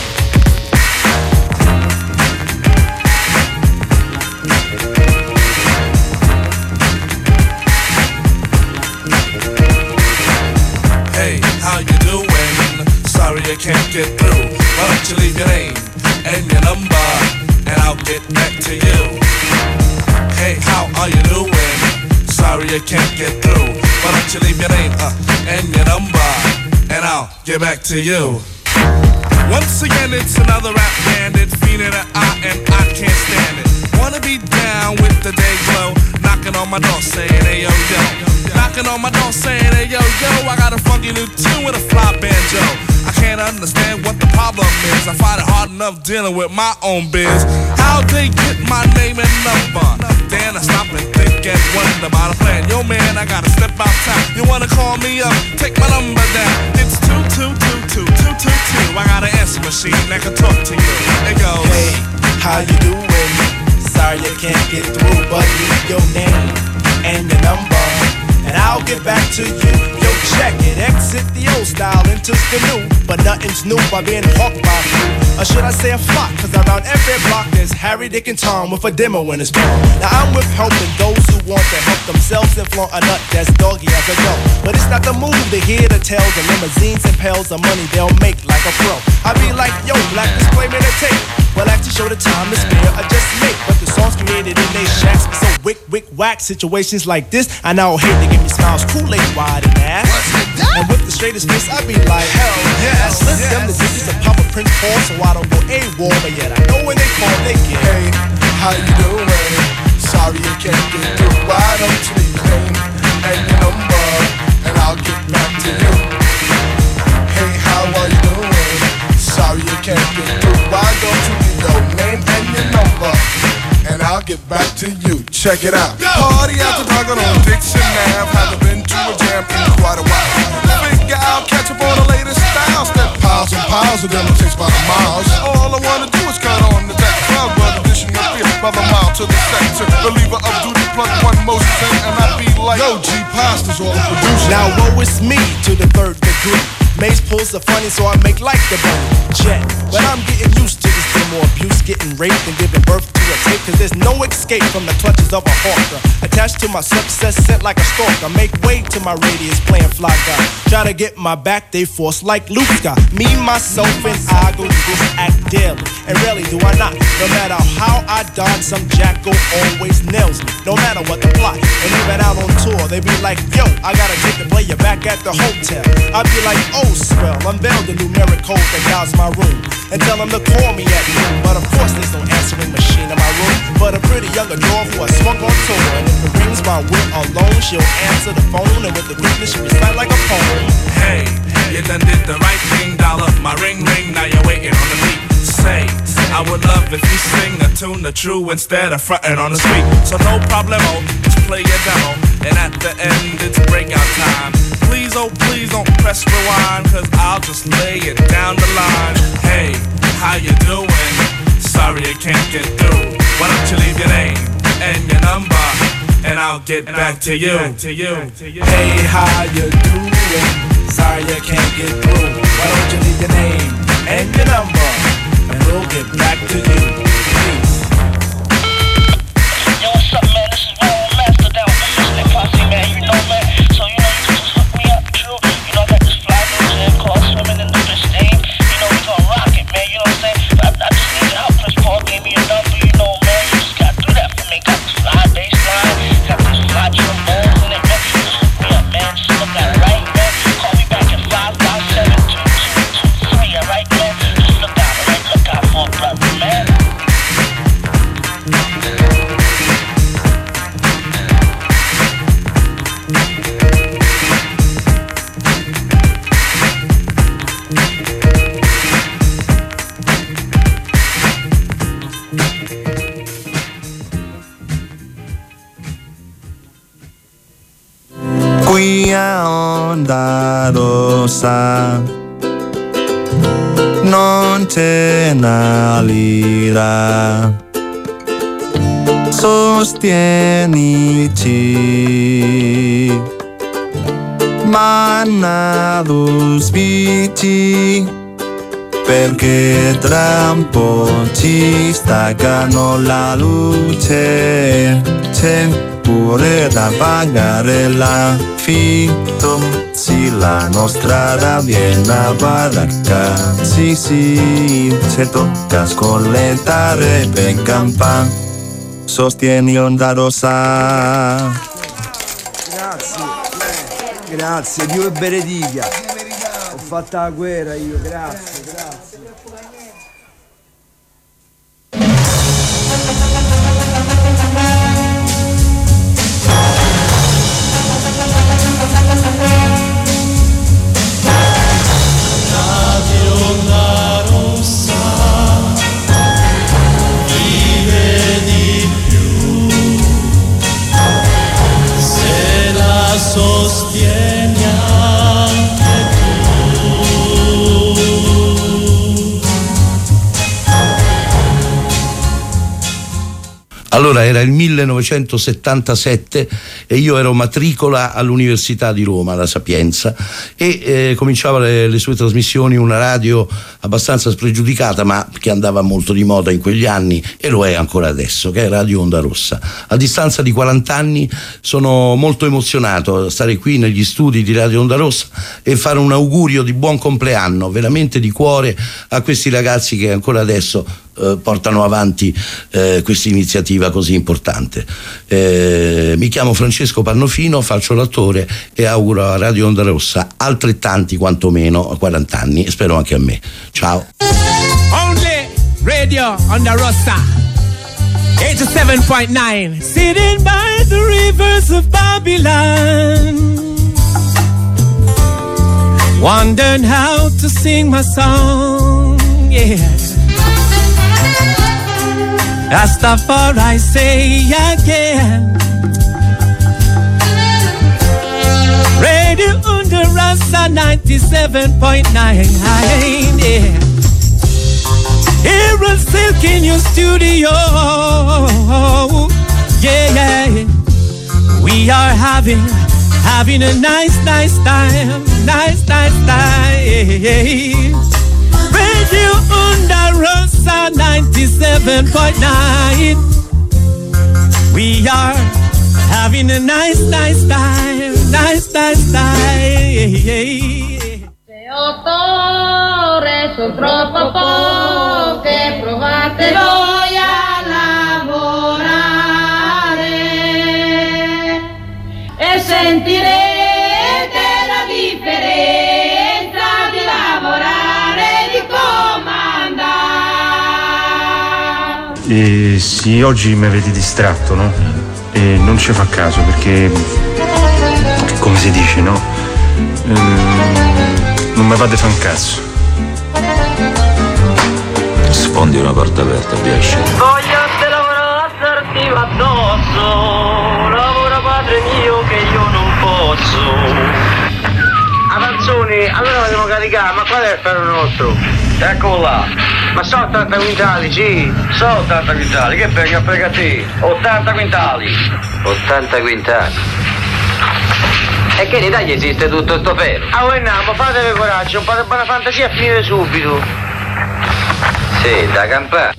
Hey, how you doing? Sorry I can't get through. Why don't you leave your name and your number, and I'll get back to you. Hey, how are you doing? Sorry I can't get through. Why don't you leave your name and your number, and I'll get back to you. Once again, it's another rap bandit, feeling an eye and I can't stand it. Wanna be down with the day glow, knocking on my door saying, hey yo yo. Knocking on my door saying, hey yo yo, I got a funky new tune with a fly banjo. I can't understand what the problem is. I find it hard enough dealing with my own biz. How'd they get my name and number? Then I stop and think and wonder about a plan. Yo man, I gotta step outside. You wanna call me up? Take my number down. It's 222-222. I got an answer machine that can talk to you. It goes, hey, how you doing? Sorry I can't get through, but leave your name and your number, and I'll get back to you. Yo, check it, exit the old style, enters the new, but nothing's new by being hawked by a few. Or should I say a flock, cause around every block there's Harry, Dick, and Tom with a demo in his palm. Now I'm with helping those who want to help themselves and flaunt a nut that's doggy as a go. But it's not the move to hear the tales of limousines and pails of money they'll make like a pro. I be like, yo, black display me the tape. Well, I actually show the time to spare, I just make. But the songs created in they shacks be so whack. Situations like this, I now hate to give me smiles, Kool-Aid wide and ass. And with the straightest face, I be like, hell yes. Slip them the digits of Papa Prince Paul, so I don't go AWOL. But yet I know when they call, they get. Hey, how you doing? Sorry you can't get through. Why don't you leave your name and your number, and I'll get back to you. Hey, how are you doing? Sorry you can't get through. Why don't you leave your name and your number, and I'll get back to you. Check it out. Party after dark on Dixon Ave. Haven't been to a jam in quite a while. Figure out, catch up on the latest styles. Step piles and piles of them, it takes about a mile. All I wanna do is cut on the deck. Crowd brother, dishing your beer by the mile to the sector. Believer of duty, plug one motion, and I be like, yo, G Pasta's all the producer. Now woe is me to the third degree. Maze pulls the funny, so I make like the bunny jet. But I'm getting used to this demo abuse, getting raped and giving birth to a tape. Cause there's no escape from the clutches of a hawker. Attached to my success, sent like a stalker. Make way to my radius, playing fly guy. Try to get my back, they force like Luke Scott. Me, myself, and I go to this act daily. And rarely do I not. No matter how I dodge, some jackal always nails me. No matter what the plot. And even out on tour, they be like, yo, I gotta take the player back at the hotel. I be like, oh, swell, unveil the numeric code that guides my room, and tell them to call me at noon. But of course there's no answering machine in my room, but a pretty young adore who I swung on tour. And if it rings my will alone, she'll answer the phone, and with the quickness she recite like a poem. hey, you done did the right thing, dial up my ring, now you're waiting on the beat. Say, I would love if you sing a tune the true instead of frontin' on the street. So no problemo, just play your demo, and at the end it's breakout time. Please, oh please don't press rewind, cause I'll just lay it down the line. Hey, how you doing? Sorry I can't get through. Why don't you leave your name and your number, and I'll get back to you. Hey, how you doing? Sorry I can't get through. Why don't you leave your name and your number, and we'll get back to you. Peace. Yo, what's up, man? This is Raul Master down with the Mystic Posse, man. You know, man. So, you know, you can just hook me up, true. You know, I got this fly new jam called Swimming in the Fish Name. You know, we mia onda rossa, non c'è una lira, sostienici, manna lo sfici, perché tra un po' ci staccano la luce, c'è pure da pagare l'affitto, sì, la nostra rabbia è una baracca, sì, se tocca scollettare per campare, sostieni onda rossa. Grazie, Dio e benedica. Ho fatto la guerra io, grazie. Sostieni anche tu. Allora era il 1977 e io ero matricola all'Università di Roma, alla Sapienza, e cominciava le sue trasmissioni una radio abbastanza spregiudicata ma che andava molto di moda in quegli anni e lo è ancora adesso, che è Radio Onda Rossa. A distanza di 40 anni sono molto emozionato a stare qui negli studi di Radio Onda Rossa e fare un augurio di buon compleanno veramente di cuore a questi ragazzi che ancora adesso portano avanti questa iniziativa così importante. Mi chiamo Francesco Pannofino, faccio l'attore e auguro a Radio Onda Rossa altrettanti quantomeno a 40 anni e spero anche a me. Ciao. Only Radio Onda Rossa 87.9, sitting by the rivers of Babylon, wondering how to sing my song, yeah. Rastafari say again, Radio Onda Rossa 97.9, yeah. Here on Silk in your studio, yeah. We are having a nice time, Radio Onda Rossa 97.9. We are having a nice time. Le 8 ore sono troppo poche, provate voi a lavorare e sentirete la differenza di lavorare e di comandare. Sì, oggi mi avete distratto, no? E non ci fa caso perché, come si dice, no? Non mi fate fa un cazzo. Sfondi una porta aperta, piace. Voglio te lavoro assertivo addosso, lavora padre mio che io non posso. Avanzoni, allora la devo caricare, ma qual è il ferro nostro? Eccolo là. Ma sono 80 quintali, sì, sono 80 quintali, che frega te? 80 quintali. 80 quintali. E che in Italia esiste tutto sto ferro? Ah, voi andiamo, fatevi coraggio, un po' di buona fantasia e finire subito. Sì, da campare.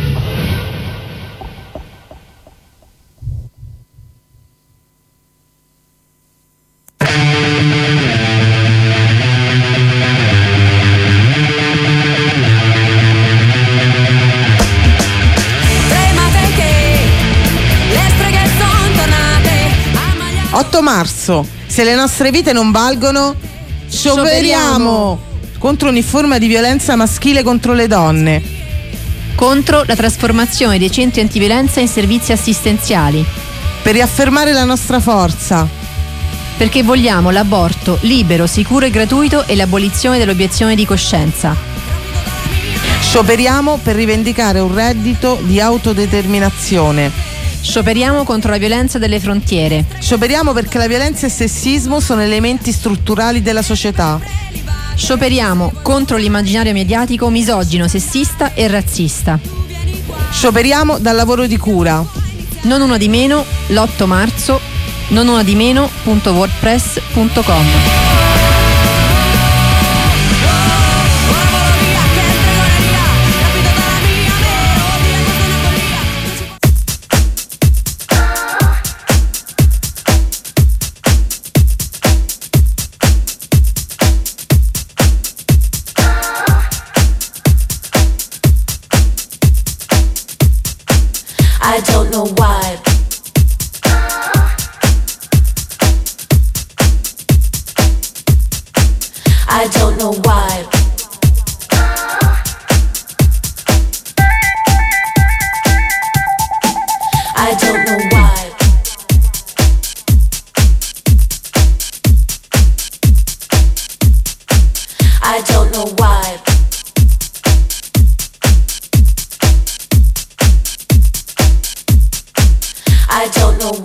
Marzo, se le nostre vite non valgono, scioperiamo contro ogni forma di violenza maschile contro le donne, contro la trasformazione dei centri antiviolenza in servizi assistenziali, per riaffermare la nostra forza, perché vogliamo l'aborto libero, sicuro e gratuito e l'abolizione dell'obiezione di coscienza. Scioperiamo per rivendicare un reddito di autodeterminazione, Scioperiamo contro la violenza delle frontiere. Scioperiamo perché la violenza e il sessismo sono elementi strutturali della società. Scioperiamo contro l'immaginario mediatico misogino, sessista e razzista. Scioperiamo dal lavoro di cura. Non uno di meno, l'8 marzo, nonunodimeno.wordpress.com. I don't know why. I don't know why. I don't know why. I don't know why. I don't know